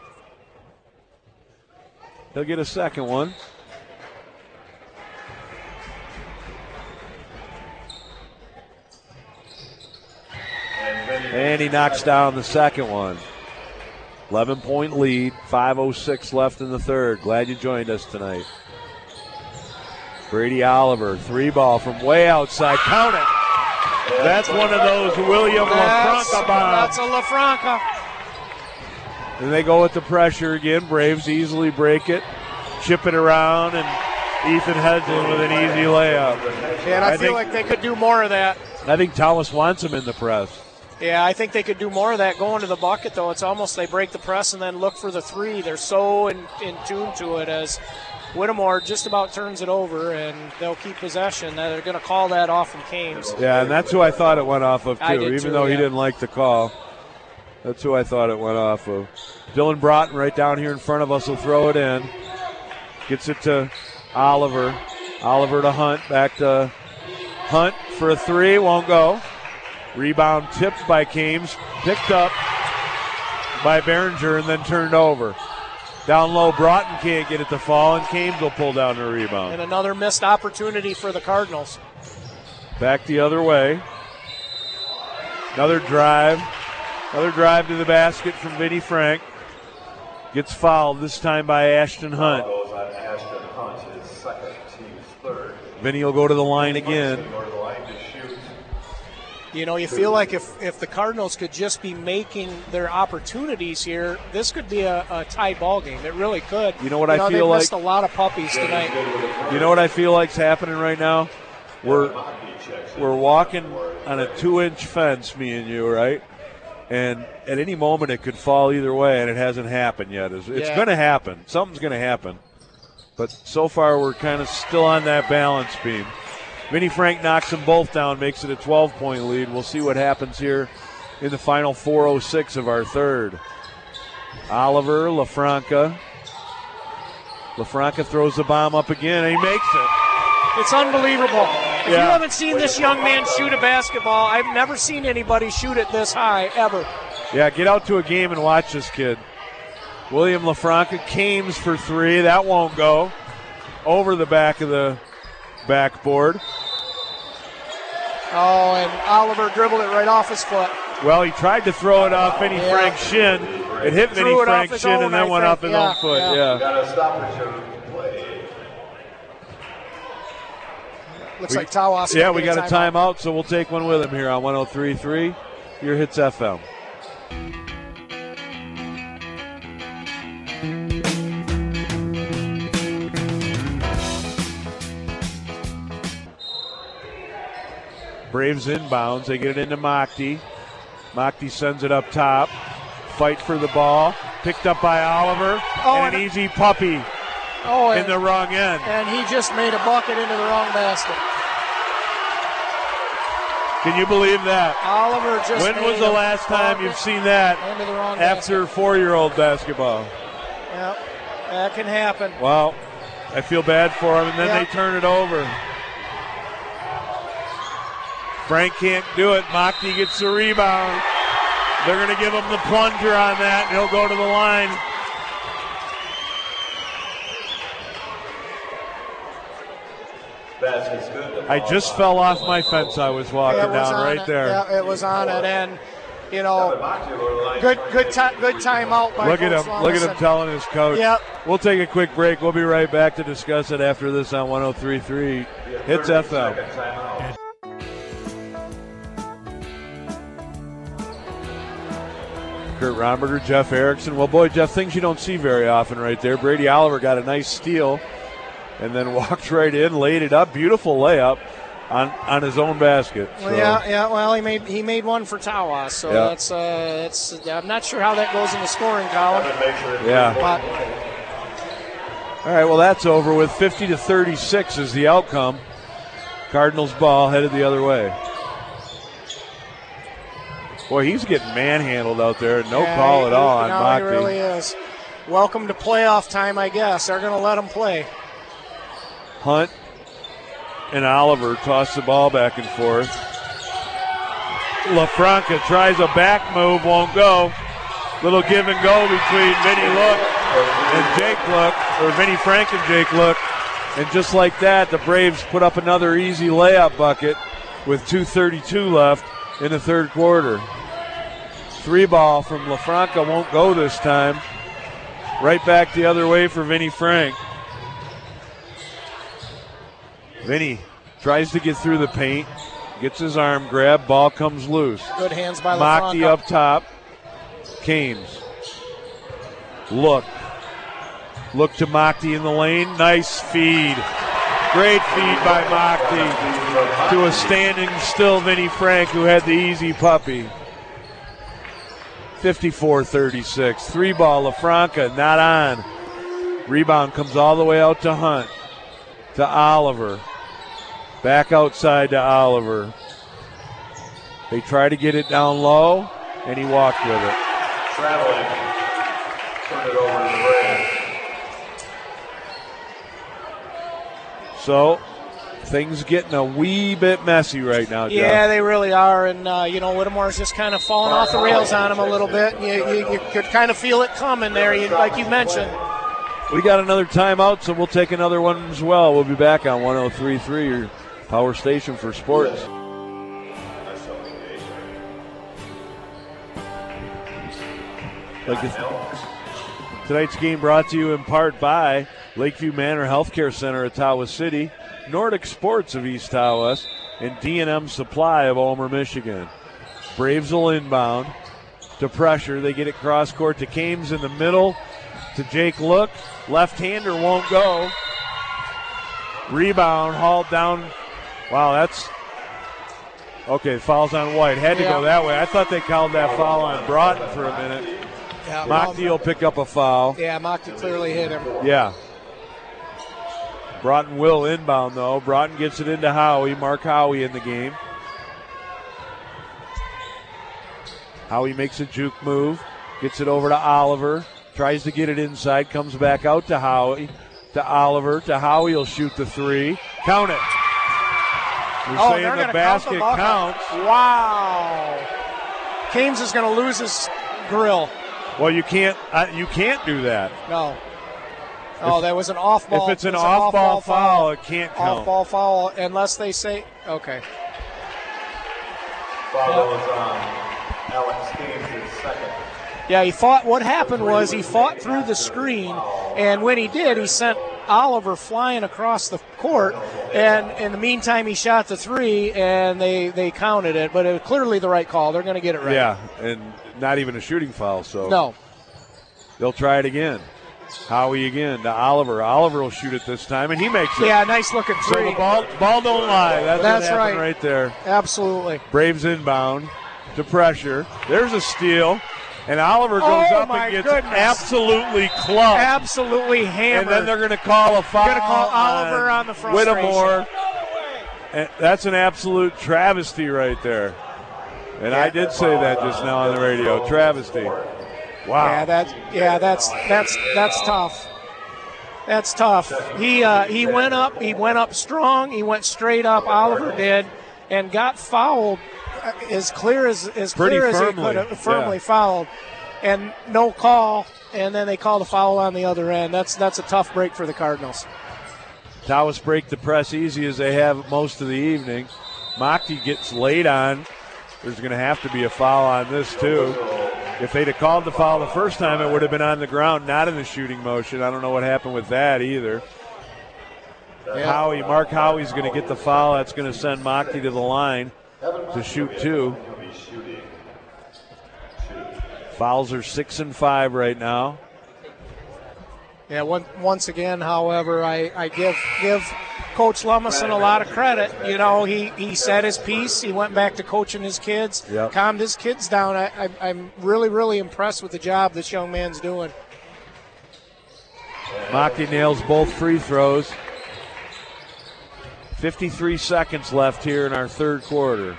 He'll get a second one. And he knocks down the second one. eleven-point lead, five oh six left in the third. Glad you joined us tonight. Brady Oliver, three ball from way outside. Count it. That's one of those William that's, LaFranca bombs. That's a LaFranca. And they go with the pressure again. Braves easily break it, chip it around, and Ethan Hedgeland with an easy layup. Yeah, and I, I feel think, like they could do more of that. I think Thomas wants him in the press. Yeah, I think they could do more of that going to the bucket, though. It's almost they break the press and then look for the three. They're so in, in tune to it as Whittemore just about turns it over, and they'll keep possession. They're going to call that off from Kames. Yeah, and that's who I thought it went off of, too, even too, though yeah. he didn't like the call. That's who I thought it went off of. Dylan Broughton right down here in front of us will throw it in. Gets it to Oliver. Oliver to Hunt. Back to Hunt for a three. Won't go. Rebound tipped by Kames. Picked up by Behringer and then turned over. Down low, Broughton can't get it to fall, and Kames will pull down the rebound. And another missed opportunity for the Cardinals. Back the other way. Another drive. Another drive to the basket from Vinny Frank. Gets fouled, this time by Ashton Hunt. Goes on Ashton Hunt, his second, team's third. Vinny will go to the line again. Go to the line to shoot. You know, you feel like if, if the Cardinals could just be making their opportunities here, this could be a, a tight ball game. It really could. You know what you I know, feel like? Missed a lot of puppies tonight. You know what I feel like's happening right now? We're we're walking on a two-inch fence, me and you, right? And at any moment it could fall either way, and it hasn't happened yet. It's, it's yeah. going to happen. Something's going to happen. But so far we're kind of still on that balance beam. Vinnie Frank knocks them both down, makes it a twelve-point lead. We'll see what happens here in the final four oh six of our third. Oliver, LaFranca. LaFranca throws the bomb up again, and he makes it. It's unbelievable. If Yeah. you haven't seen this young man shoot a basketball, I've never seen anybody shoot it this high, ever. Yeah, get out to a game and watch this kid. William LaFranca, Kames for three. That won't go. Over the back of the backboard. Oh, and Oliver dribbled it right off his foot. Well, he tried to throw it off Vinnie Yeah. Frank's shin. It hit Threw Vinnie it off Frank's his shin own, and then I went think. off his Yeah, own foot. yeah. Yeah. Got to stop it, should play. Looks We- like Tawas. Yeah, we got a timeout, so we'll take one with him here on one oh three point three. Your Hits F M. Braves inbounds. They get it into Mockty. Mockty sends it up top. Fight for the ball. Picked up by Oliver. Oh, and an and- easy puppy Oh, and, in the wrong end. and he just made a bucket into the wrong basket. Can you believe that? Oliver just When made was the a last time bucket you've seen that into the wrong basket. after four-year-old basketball? Yep, that can happen. Well, I feel bad for him, and then Yeah. they turn it over. Frank can't do it. Mockty gets the rebound. They're going to give him the plunger on that, and he'll go to the line. Basket's good. I just fell off my fence I was walking Yeah, it was down on right it. there. Yeah, it was on it, and you know, good, good, ti- good timeout by Look at Coach him. Look at him Lumison. telling his coach. Yep. We'll take a quick break. We'll be right back to discuss it after this on one oh three point three Hits F M. Kurt Romberger, Jeff Erickson. Well, boy, Jeff, things you don't see very often right there. Brady Oliver got a nice steal and then walked right in, laid it up. Beautiful layup on, on his own basket. So, Well, yeah, yeah. Well, he made he made one for Tawas, so Yeah. that's uh, that's. I'm not sure how that goes in the scoring column, Yeah. but All right, well, that's over with. fifty to thirty-six is the outcome. Cardinals ball headed the other way. Boy, he's getting manhandled out there. No yeah, call he- at all on no, he Mockty. really is. Welcome to playoff time, I guess. They're going to let him play. Hunt and Oliver toss the ball back and forth. LaFranca tries a back move, won't go. Little give and go between Vinny Look and Jake Look, or Vinnie Frank and Jake Look. And just like that, the Braves put up another easy layup bucket with two thirty-two left in the third quarter. Three ball from LaFranca won't go this time. Right back the other way for Vinnie Frank. Vinny tries to get through the paint, gets his arm grabbed, ball comes loose. Good hands by Mockty LaFranca. up top. Kames. Look. Look to Mockty in the lane. Nice feed. Great feed by Mockty to a standing still Vinnie Frank, who had the easy puppy. fifty-four thirty-six. Three ball, LaFranca, not on. Rebound comes all the way out to Hunt. To Oliver. Back outside to Oliver. They try to get it down low, and he walked with it. Traveling. Turn it over to the Braves. So, things getting a wee bit messy right now, Jeff. Yeah, they really are, and uh, you know, Whittemore's just kind of falling off the rails on him a little bit. You, you, you could kind of feel it coming there, you, like you mentioned. We got another timeout, so we'll take another one as well. We'll be back on one oh three point three, your power station for sports. Like this, tonight's game brought to you in part by Lakeview Manor Healthcare Center of Tawas City, Nordic Sports of East Tawas, and D and M Supply of Ulmer, Michigan. Braves will inbound to pressure. They get it cross court to Kames in the middle to Jake Look. Left-hander won't go. Rebound hauled down. Wow, that's okay. Fouls on White. Had to Yeah. go that way. I thought they called that foul on Broughton for a minute. Yeah, Mockty will pick up a foul. yeah, Mockty clearly hit him. Yeah. Broughton will inbound, though. Broughton gets it into Howie. Mark Howie in the game. Howie makes a juke move. Gets it over to Oliver. Tries to get it inside. Comes back out to Howie. To Oliver. To Howie. He'll shoot the three. Count it. We're oh, saying the basket count the counts. Wow. Kames is going to lose his grill. Well, you can't. Uh, you can't do that. No. Oh, that was an off-ball. If it's an off-ball foul, foul, it can't count. Off-ball foul, unless they say, okay. Foul is on Alex Kames' second. Yeah, he fought. What happened was he fought through the screen, and when he did, he sent Oliver flying across the court, and in the meantime, he shot the three, and they, they counted it, but it was clearly the right call. They're going to get it right. Yeah, and not even a shooting foul, so. No. They'll try it again. Howie again to Oliver. Oliver will shoot it this time, and he makes it. Yeah, nice looking three. So the ball, ball don't lie. That's, That's what happened right. right there. Absolutely. Braves inbound to pressure. There's a steal, and Oliver goes oh up and gets goodness. absolutely clubbed. Absolutely hammered. And then they're going to call a foul. They're going to call Oliver on, on the frustration. Whittemore. And that's an absolute travesty right there. And yeah. I did say that just now on the radio. Travesty. Wow. Yeah, that's yeah, that's that's that's tough. That's tough. He uh, he went up. He went up strong. He went straight up. Oliver did, and got fouled as clear as as Pretty clear firmly. as he could have firmly yeah. fouled, and no call. And then they called a foul on the other end. That's that's a tough break for the Cardinals. Tawas break the press easy as they have most of the evening. Mockty gets laid on. There's going to have to be a foul on this too. If they'd have called the foul the first time, it would have been on the ground, not in the shooting motion. I don't know what happened with that either. Yeah. Howie, Mark Howie's going to get the foul. That's going to send Mockty to the line to shoot two. Fouls are six and five right now. Yeah, one, once again, however, I, I give give Coach Lumison a lot of credit. You know, he, he said his piece. He went back to coaching his kids, yep. calmed his kids down. I, I, I'm really, really impressed with the job this young man's doing. Mockty nails both free throws. fifty-three seconds left here in our third quarter.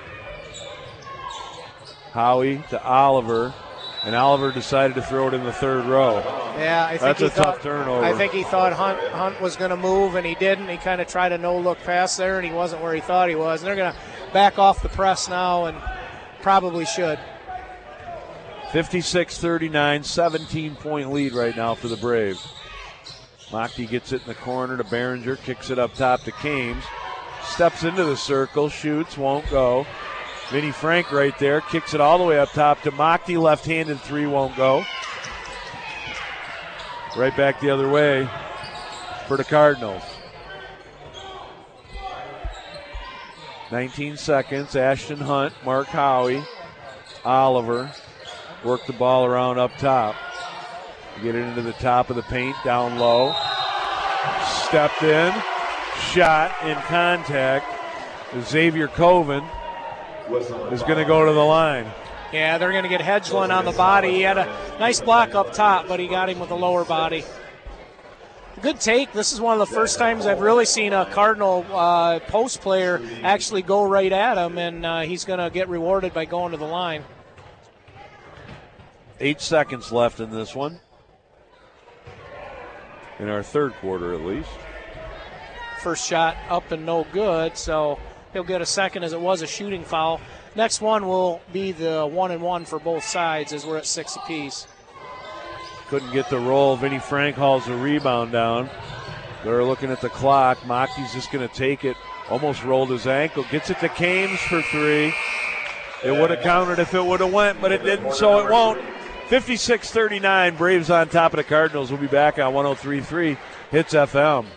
Howie to Oliver. And Oliver decided to throw it in the third row. Yeah, I think That's he a thought, tough turnover. I think he thought Hunt Hunt was going to move, and he didn't. He kind of tried a no-look pass there, and he wasn't where he thought he was. And they're going to back off the press now, and probably should. fifty-six thirty-nine, seventeen-point lead right now for the Braves. Mockty gets it in the corner to Behringer, kicks it up top to Kames. Steps into the circle, shoots, won't go. Vinnie Frank right there, kicks it all the way up top to Mockty, left-handed three, won't go. Right back the other way for the Cardinals. nineteen seconds, Ashton Hunt, Mark Howie, Oliver, work the ball around up top. Get it into the top of the paint, down low. Stepped in, shot in contact. Xavier Coven is going to go to the line. Yeah, they're going to get Hedgeland on the body. He had a nice block up top, but he got him with the lower body. Good take. This is one of the first times I've really seen a Cardinal uh, post player actually go right at him, and uh, he's going to get rewarded by going to the line. Eight seconds left in this one. In our third quarter, at least. First shot up and no good, so he'll get a second as it was a shooting foul. Next one will be the one and one for both sides as we're at six apiece. Couldn't get the roll. Vinnie Frank hauls the rebound down. They're looking at the clock. Mockty's just going to take it. Almost rolled his ankle. Gets it to Kames for three. It would have counted if it would have went, but it didn't, so it won't. fifty-six thirty-nine, Braves on top of the Cardinals. We'll be back on one oh three point three Hits F M.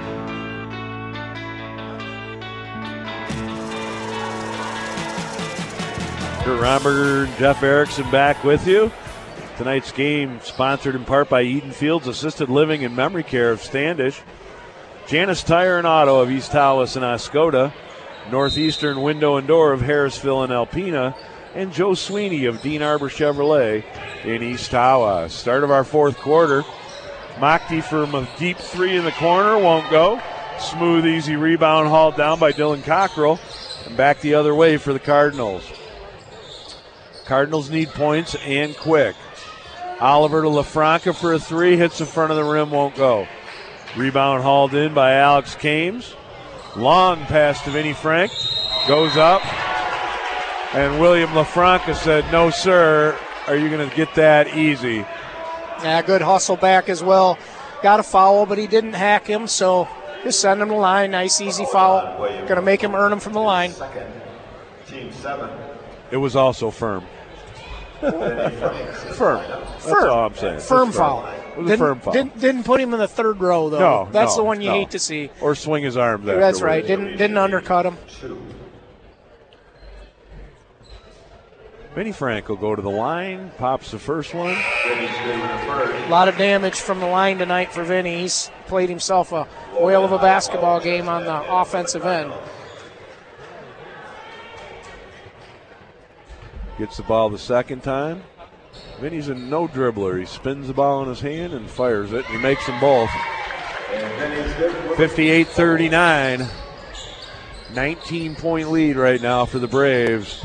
Kurt Romberger and Jeff Erickson back with you. Tonight's game sponsored in part by Eden Fields Assisted Living and Memory Care of Standish, Janice Tire and Auto of East Tawas and Oscoda, Northeastern Window and Door of Harrisville and Alpena, and Joe Sweeney of Dean Arbor Chevrolet in East Tawas. Start of our fourth quarter. Mockty from a deep three in the corner, won't go. Smooth, easy rebound hauled down by Dylan Cockrell. And back the other way for the Cardinals. Cardinals need points and quick. Oliver to LaFranca for a three. Hits the front of the rim, won't go. Rebound hauled in by Alex Kames. Long pass to Vinnie Frank. Goes up. And William LaFranca said, no, sir. Are you going to get that easy? Yeah, good hustle back as well. Got a foul, but he didn't hack him, so just send him to the line. Nice, easy foul. Going to make him earn him from the line. Second, team seven. It was also firm. Firm. That's firm. all I'm saying. Firm It's foul. It was Didn't, a firm foul. Didn't, didn't put him in the third row, though. No, That's no, the one you no. hate to see. Or swing his arms That's afterwards. right. Didn't didn't undercut him. Vinnie Frank will go to the line, pops the first one. A lot of damage from the line tonight for Vinny. He's played himself a whale of a basketball game on the offensive end. Gets the ball the second time. Vinny's a no dribbler. He spins the ball in his hand and fires it. He makes them both. fifty-eight thirty-nine. nineteen-point lead right now for the Braves.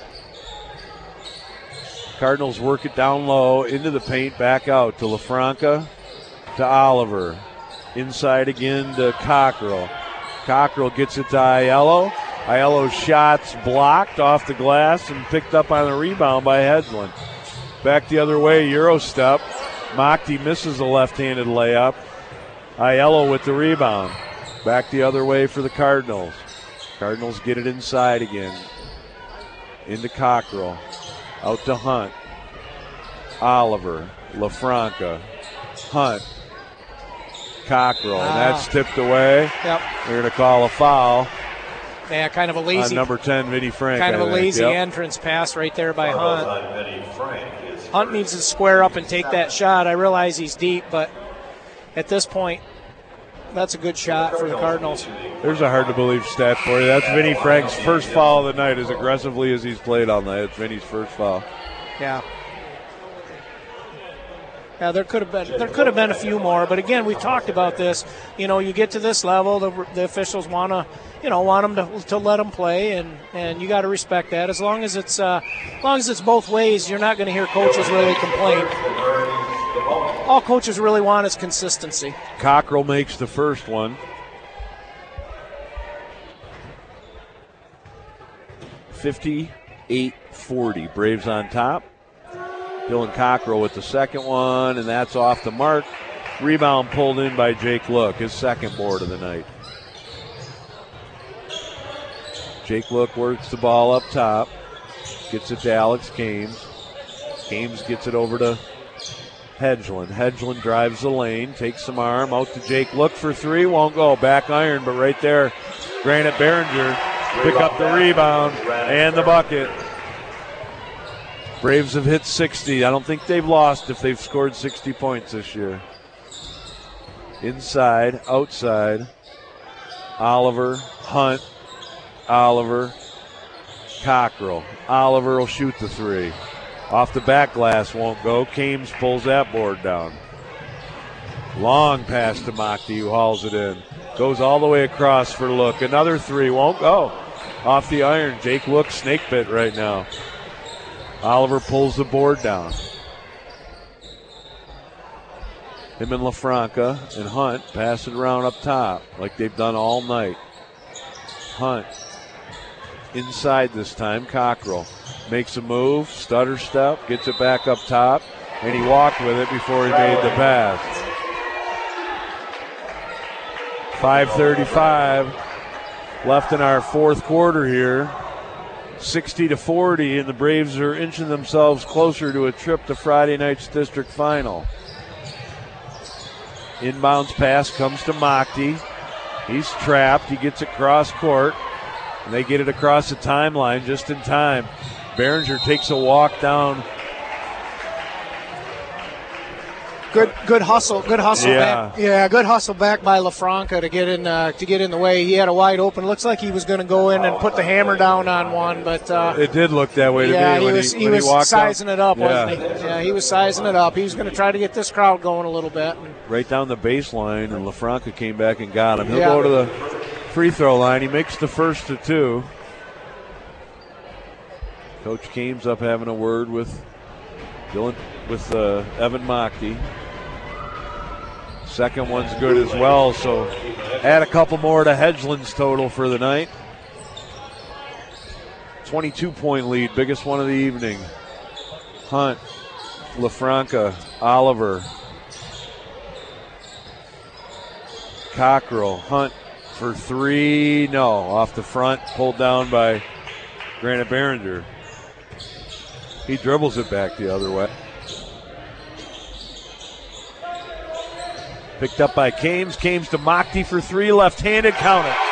Cardinals work it down low, into the paint, back out to LaFranca, to Oliver. Inside again to Cockrell. Cockrell gets it to Aiello. Aiello's shot's blocked off the glass and picked up on the rebound by Hedlund. Back the other way, Euro step. Mockty misses a left-handed layup. Aiello with the rebound. Back the other way for the Cardinals. Cardinals get it inside again. Into Cockrell. Out to Hunt. Oliver. LaFranca. Hunt. Cockrell. And that's tipped away. Yep. They're going to call a foul. Yeah, kind of a lazy. On number ten, Vinnie Frank. Kind of I a think. lazy Yep. entrance pass right there by Hunt. Hunt needs to square up and take that shot. I realize he's deep, but at this point, that's a good shot for the Cardinals. There's a hard-to-believe stat for you. That's Vinnie Frank's first foul of the night, as aggressively as he's played all night. It's Vinnie's first foul. Yeah. Yeah, there could have been there could have been a few more, but again, we've talked about this. You know, you get to this level, the, the officials want to, you know, want them to, to let them play, and, and you got to respect that. As long as it's uh, as long as it's both ways, you're not going to hear coaches really complain. All coaches really want is consistency. Cockrell makes the first one. fifty-eight forty. Braves on top. Dylan Cockrell with the second one, and that's off the mark. Rebound pulled in by Jake Look, his second board of the night. Jake Look works the ball up top. Gets it to Alex Kames. Kames gets it over to Hedgeland. Hedgeland drives the lane, takes some arm, out to Jake Look for three. Won't go. Back iron, but right there, Granite Behringer pick up the rebound and the bucket. Braves have hit sixty. I don't think they've lost if they've scored sixty points this year. Inside, outside. Oliver, Hunt, Oliver, Cockrell. Oliver will shoot the three. Off the back glass, won't go. Kames pulls that board down. Long pass to Mockty, who hauls it in. Goes all the way across for Look. Another three, won't go. Off the iron, Jake Look snake bit right now. Oliver pulls the board down. Him and LaFranca and Hunt pass it around up top like they've done all night. Hunt inside this time. Cockrell makes a move, stutter step, gets it back up top, and he walked with it before he made the pass. five thirty-five left in our fourth quarter here. sixty to forty, and the Braves are inching themselves closer to a trip to Friday night's district final. Inbounds pass comes to Mockty. He's trapped. He gets it cross court, and they get it across the timeline just in time. Behringer takes a walk down Good, good hustle, good hustle Yeah. back. Yeah, good hustle back by LaFranca to get in, uh, to get in the way. He had a wide open. Looks like he was going to go in and put the hammer down on one, but uh, It did look that way to yeah, me he when was he, he when was he walked sizing down. it up, Yeah. wasn't he? Yeah, he was sizing it up. He was going to try to get this crowd going a little bit. Right down the baseline, and LaFranca came back and got him. He'll Yeah. go to the free throw line. He makes the first to two. Coach Kames up having a word with Dylan, with uh, Evan Mockty. Second one's good as well, so add a couple more to Hedgeland's total for the night. twenty-two point lead, biggest one of the evening. Hunt, LaFranca, Oliver, Cockrell, Hunt for three, no, off the front, pulled down by Granite Behringer. He dribbles it back the other way. Picked up by Kames. Kames to Mockty for three, left-handed, count it.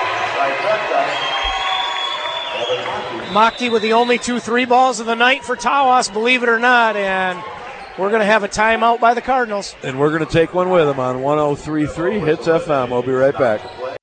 Mockty with the only two three balls of the night for Tawas, believe it or not, and we're going to have a timeout by the Cardinals. And we're going to take one with him on one oh three point three Hits F M. We'll be right back.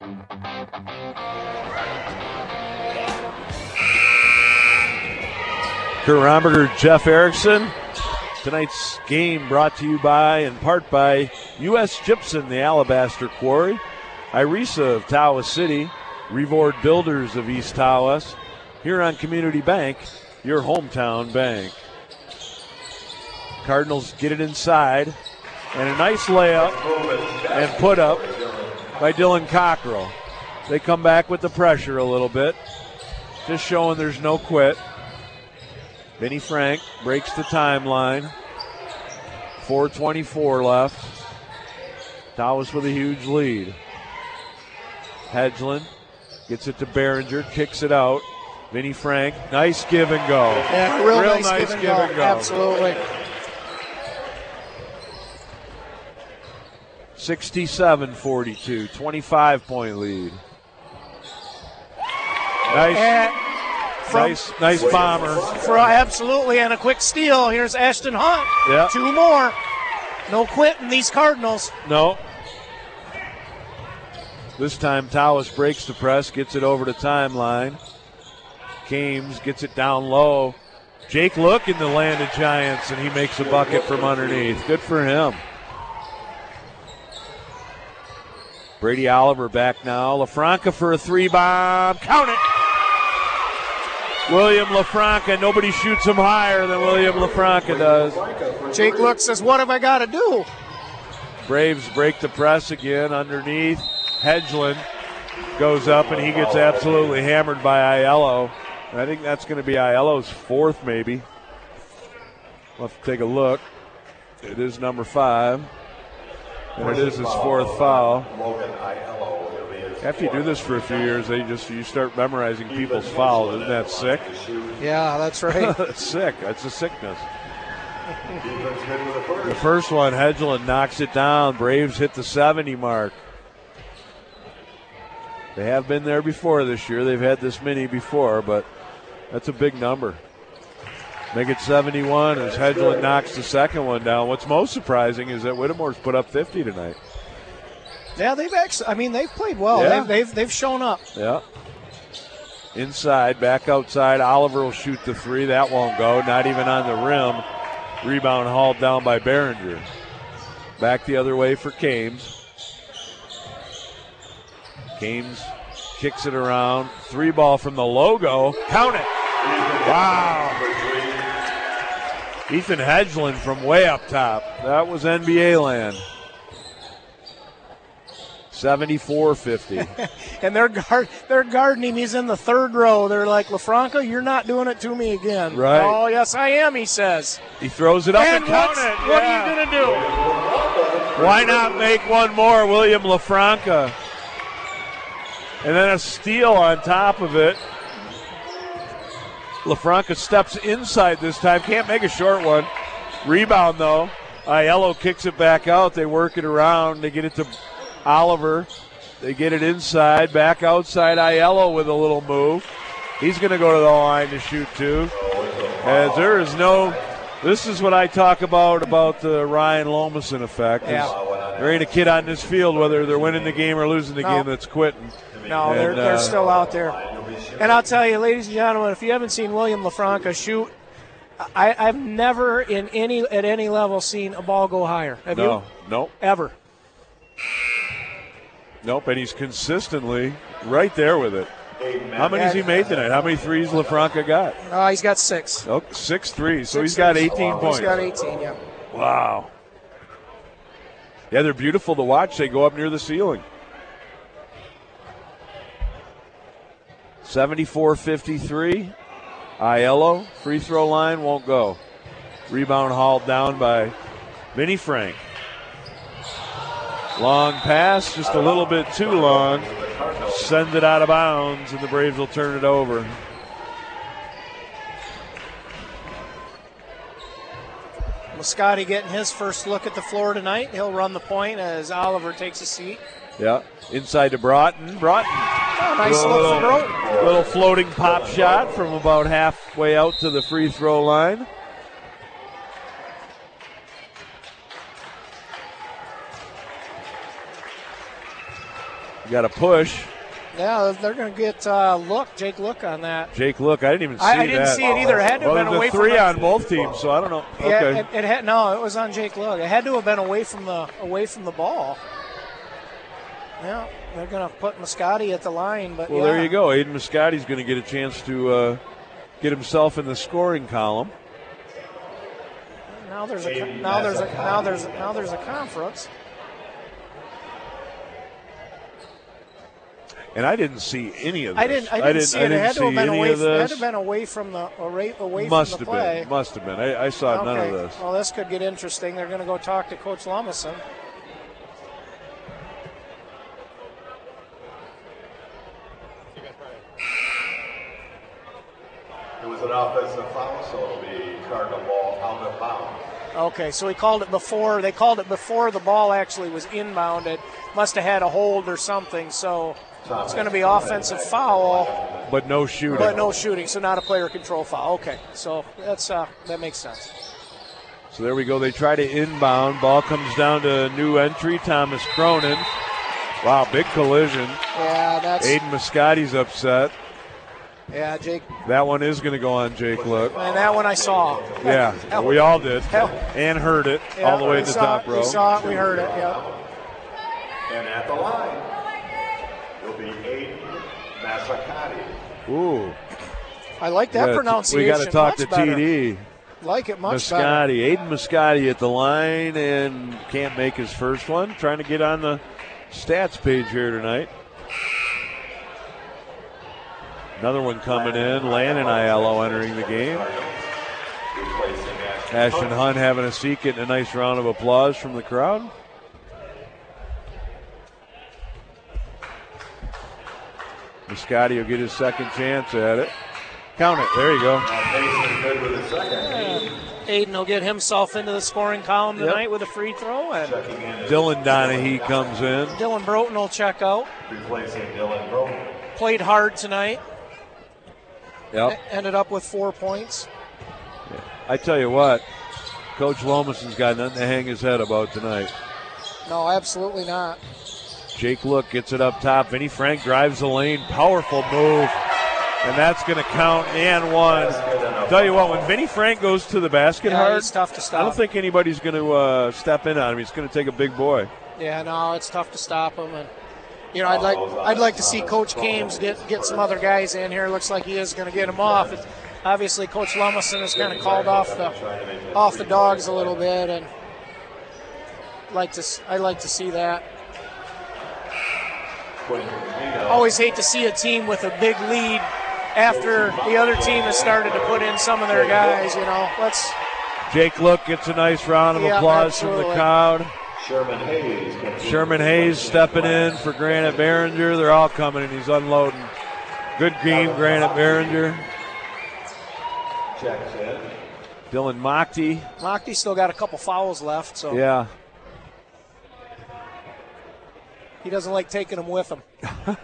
Kurt Romberger, Jeff Erickson. Tonight's game brought to you by, in part by, U S Gypsum, the Alabaster Quarry, Irisa of Tawas City, Revord Builders of East Tawas, Huron Community Bank, your hometown bank. Cardinals get it inside, and a nice layup and put up by Dylan Cockrell. They come back with the pressure a little bit, just showing there's no quit. Benny Frank breaks the timeline. four twenty-four left. Tawas with a huge lead. Hedgeland gets it to Behringer, kicks it out. Benny Frank, nice give and go. Yeah, real, real nice, nice give, and, give go. and go. Absolutely. sixty-seven forty-two, twenty-five point lead. Nice, And from, nice, nice bomber. For, absolutely, and a quick steal. Here's Ashton Hunt. Yeah. Two more. No quitting these Cardinals. No. This time Tawas breaks the press, gets it over the timeline. Kames gets it down low. Jake Look in the land of Giants, and he makes a bucket from underneath. Good for him. Brady Oliver back now. LaFranca for a three bomb. Count it. William LaFranca. Nobody shoots him higher than William LaFranca does. Jake Look says, what have I got to do? Braves break the press again underneath. Hedgeland goes up, and he gets absolutely hammered by Aiello. I think that's going to be Aiello's fourth, maybe. We'll have to take a look. It is number five, and it is his fourth foul. After you do this for a few years, they just you start memorizing people's fouls. Isn't that sick? Yeah, that's right. That's sick. That's a sickness. The first one, Hedgeland knocks it down. Braves hit the seventy mark. They have been there before this year. They've had this many before, but that's a big number. Make it seventy-one as Hedgeland knocks the second one down. What's most surprising is that Whittemore's put up fifty tonight. Yeah, they've actually, I mean, they've played well. Yeah. They've, they've, they've shown up. Yeah. Inside, back outside. Oliver will shoot the three. That won't go. Not even on the rim. Rebound hauled down by Behringer. Back the other way for Kames. Kames kicks it around. Three ball from the logo. Count it. Wow. Ethan Hedgeland from way up top. That was N B A land. seventy-four fifty. And they're guard, they're guarding him. He's in the third row. They're like, LaFranca, you're not doing it to me again. Right. Oh, yes, I am, he says. He throws it up and, And count what's- it. what Yeah. are you going to do? Why not make one more, William LaFranca? And then a steal on top of it. LaFranca steps inside this time. Can't make a short one. Rebound, though. Aiello kicks it back out. They work it around. They get it to Oliver. They get it inside. Back outside. Aiello with a little move. He's going to go to the line to shoot two. As there is no This is what I talk about, about the Ryan Lomason effect. Yeah. There ain't a kid on this field, whether they're winning the game or losing the No. game, that's quitting. No, And, they're, they're uh, still out there. And I'll tell you, ladies and gentlemen, if you haven't seen William LaFranca shoot, I, I've never in any at any level seen a ball go higher. Have No, you? nope, Ever. nope. And he's consistently right there with it. How many has he made tonight? How many threes LaFranca got? Uh, he's got six. Oh, six threes. So Six he's got threes. eighteen points. He's got eighteen, yeah. Wow. Yeah, they're beautiful to watch. They go up near the ceiling. seventy-four fifty-three. Aiello, free throw line, won't go. Rebound hauled down by Vinnie Frank. Long pass, just a little bit too long. Sends it out of bounds, and the Braves will turn it over. Moscati getting his first look at the floor tonight. He'll run the point as Oliver takes a seat. Yeah, inside to Broughton. Broughton. Oh, nice look little, for Broughton. little floating pop shot from about halfway out to the free throw line. Got a push. Yeah, they're going to get uh, look, Jake Look on that. Jake, look, I didn't even see I, that. I didn't see it either. It had to have Well, been there's away a from three the, on both teams, so I don't know. Yeah, Okay. it, it had no. It was on Jake Look. It had to have been away from the away from the ball. Yeah, they're going to put Moscati at the line, but Well, yeah. there you go. Aiden Moscati's going to get a chance to uh, get himself in the scoring column. Now there's a now there's a now there's now there's a conference. And I didn't see any of this. I didn't. I didn't, see it. I didn't it had to have see been any away. of From, it had this. to have been away from the away, away Must from the have play. been. Must have been. I, I saw okay. none of this. Well, this could get interesting. They're going to go talk to Coach Lumison. It was an offensive foul, so it'll be Cardinal ball out of bounds. Okay, so he called it before. They called it before the ball actually was inbounded. Must have had a hold or something. So it's going to be offensive foul, But no shooting. but no shooting. So not a player control foul. Okay, so that's uh, that makes sense. So there we go. They try to inbound. Ball comes down to new entry, Thomas Cronin. Wow, big collision. Yeah, that's Aiden Moscati's upset. yeah, Jake. That one is going to go on Jake Look. And that one I saw. Yeah, we all did. Hell. And heard it Yeah, all the way we to the saw top it, row. We saw it. We heard it. Yeah. And at the line, it'll be Aiden Masakati. Ooh. I like that Yeah, pronunciation. we got to talk much to better. T D. Like it much better. Moscati, Aiden Moscati at the line and can't make his first one. Trying to get on the stats page here tonight. Another one coming in. Landon Aiello entering the game. Ashton Hunt having a seat, getting a nice round of applause from the crowd. Moscati will get his second chance at it. Count it. There you go. Aiden will get himself into the scoring column Yep. tonight with a free throw, and Dylan Donahue comes in. Dylan Broughton will check out. Replacing Dylan Broughton. Played hard tonight. Yep. Ended up with four points. I tell you what, Coach Lomason's got nothing to hang his head about tonight. No, absolutely not. Jake Look gets it up top. Vinnie Frank drives the lane. Powerful move. And that's going to count and one. Tell you what, when Vinnie Frank goes to the basket Yeah, hard, he's tough to stop. I don't think anybody's going to uh, step in on him. He's going to take a big boy. Yeah, no, it's tough to stop him. And you know, I'd like I'd like to see Coach Kames get get some other guys in here. Looks like he is going to get them off. It's, obviously, Coach Lumison has kind of called off the off the dogs a little bit, and like to I like to see that. Always hate to see a team with a big lead after the other team has started to put in some of their guys. You know, let's. Jake Look gets a nice round of Yeah, applause from the absolutely. crowd. Sherman Hayes. Sherman Hayes stepping in for Granite Behringer. They're all coming, and he's unloading. Good game, Granite Behringer. Checks in. Dylan Mockty. Mockty still got a couple fouls left, so Yeah. he doesn't like taking them with him.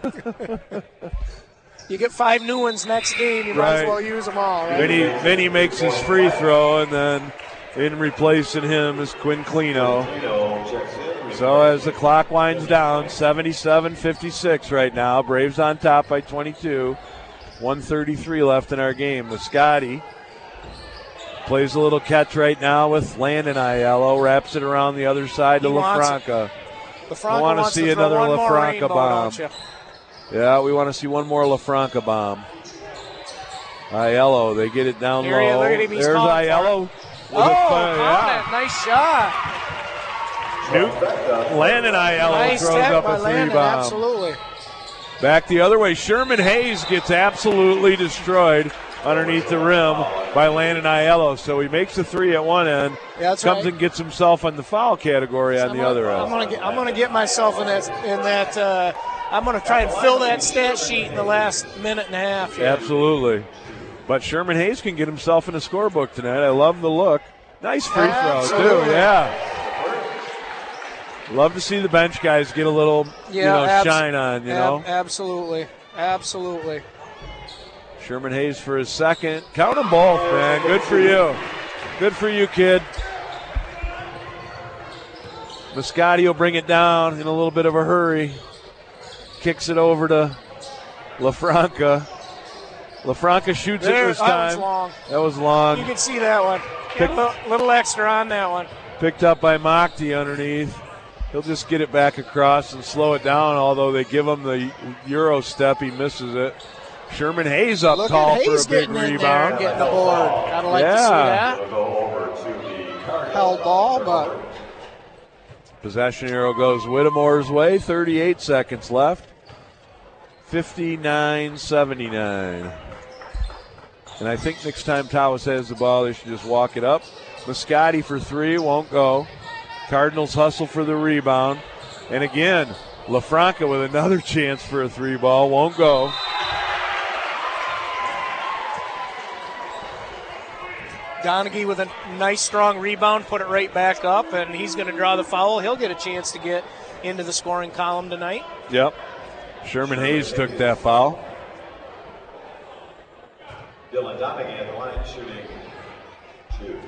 You get five new ones next game, you might as Right. well use them all, right? Vinny, Vinny makes his free throw, and then In replacing him is Quinn Clino. So as the clock winds down, seventy-seven fifty-six right now. Braves on top by twenty-two. one thirty-three left in our game. Muscati plays a little catch right now with Landon Aiello. Wraps it around the other side to LaFranca. I want to see another LaFranca bomb. Yeah, we want to see one more LaFranca bomb. Aiello, they get it down Here, low. look at him, he's There's calling for Aiello. it. Oh, yeah. Nice shot. Newt, Landon Aiello Nice throws tap up by a three Landon, bomb. absolutely. Back the other way. Sherman Hayes gets absolutely destroyed underneath the rim by Landon Aiello. So he makes a three at one end. Yeah, that's comes right. and gets himself on the foul category So on I'm the gonna, other I'm end. gonna get, I'm gonna get myself in that in that. Uh, I'm gonna try and fill that stat sheet in the last minute and a half. Here. Absolutely. But Sherman Hayes can get himself in a scorebook tonight. I love the look. Nice free throw, Absolutely. too. Yeah. Love to see the bench guys get a little, Yeah, you know, abs- shine on, you ab- know. Absolutely. Absolutely. Sherman Hayes for his second. Count them both, man. Good for you. Good for you, kid. Muscati will bring it down in a little bit of a hurry. Kicks it over to LaFranca. LaFranca shoots There, it this that was time. long. That was long. You can see that one. Get a little, little extra on that one. Picked up by Mokhti underneath. He'll just get it back across and slow it down, although they give him the Euro step. He misses it. Sherman Hayes up Look tall at Hayes for a big getting in there rebound. and getting the board. Gotta like to see Yeah. that. We'll go over to the Cardinals. Held ball, but Possession arrow goes Whittemore's way. thirty-eight seconds left. fifty-nine seventy-nine. And I think next time Tawas has the ball, they should just walk it up. Muscati for three, won't go. Cardinals hustle for the rebound. And again, LaFranca with another chance for a three ball, won't go. Donaghy with a nice strong rebound, put it right back up, and he's going to draw the foul. He'll get a chance to get into the scoring column tonight. Yep. Sherman Hayes took that foul. Dylan Donaghy at the line shooting two.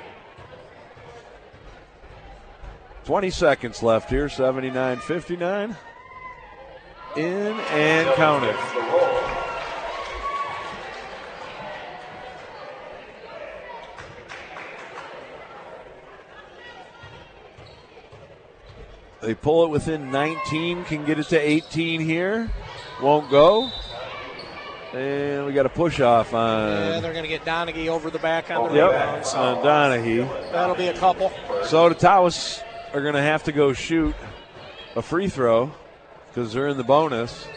twenty seconds left here, seventy-nine fifty-nine. In and counted. The roll. They pull it within nineteen, can get it to eighteen here. Won't go. And we got a push off on. Yeah, they're going to get Donaghy over the back on the Yep, rebound. So on Donaghy. that'll be a couple. So the Tawas are going to have to go shoot a free throw because they're in the bonus.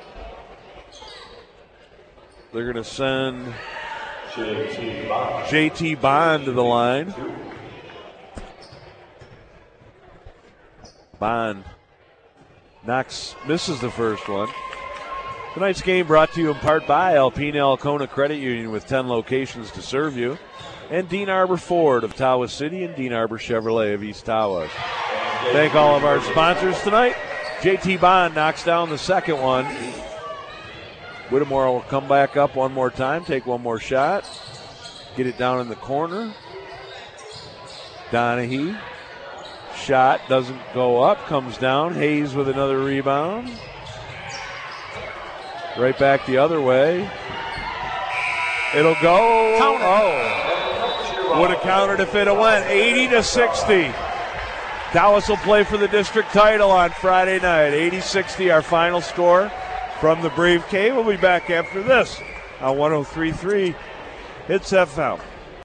They're going to send J T Bond. J T Bond to the line. Bond knocks, misses the first one. Tonight's game brought to you in part by Alpena Alcona Credit Union with ten locations to serve you, and Dean Arbor Ford of Tawas City and Dean Arbor Chevrolet of East Tawas. Thank all of our sponsors tonight. J T Bond knocks down the second one. Whittemore will come back up one more time, take one more shot, get it down in the corner. Donaghy. Shot doesn't go up, comes down. Hayes with another rebound. Right back the other way. It'll go. Counter. Oh. Would have counted if it had went. eighty to sixty. Dallas will play for the district title on Friday night. eighty sixty our final score from the Brave Cave. We'll be back after this on one oh three point three Hits F M.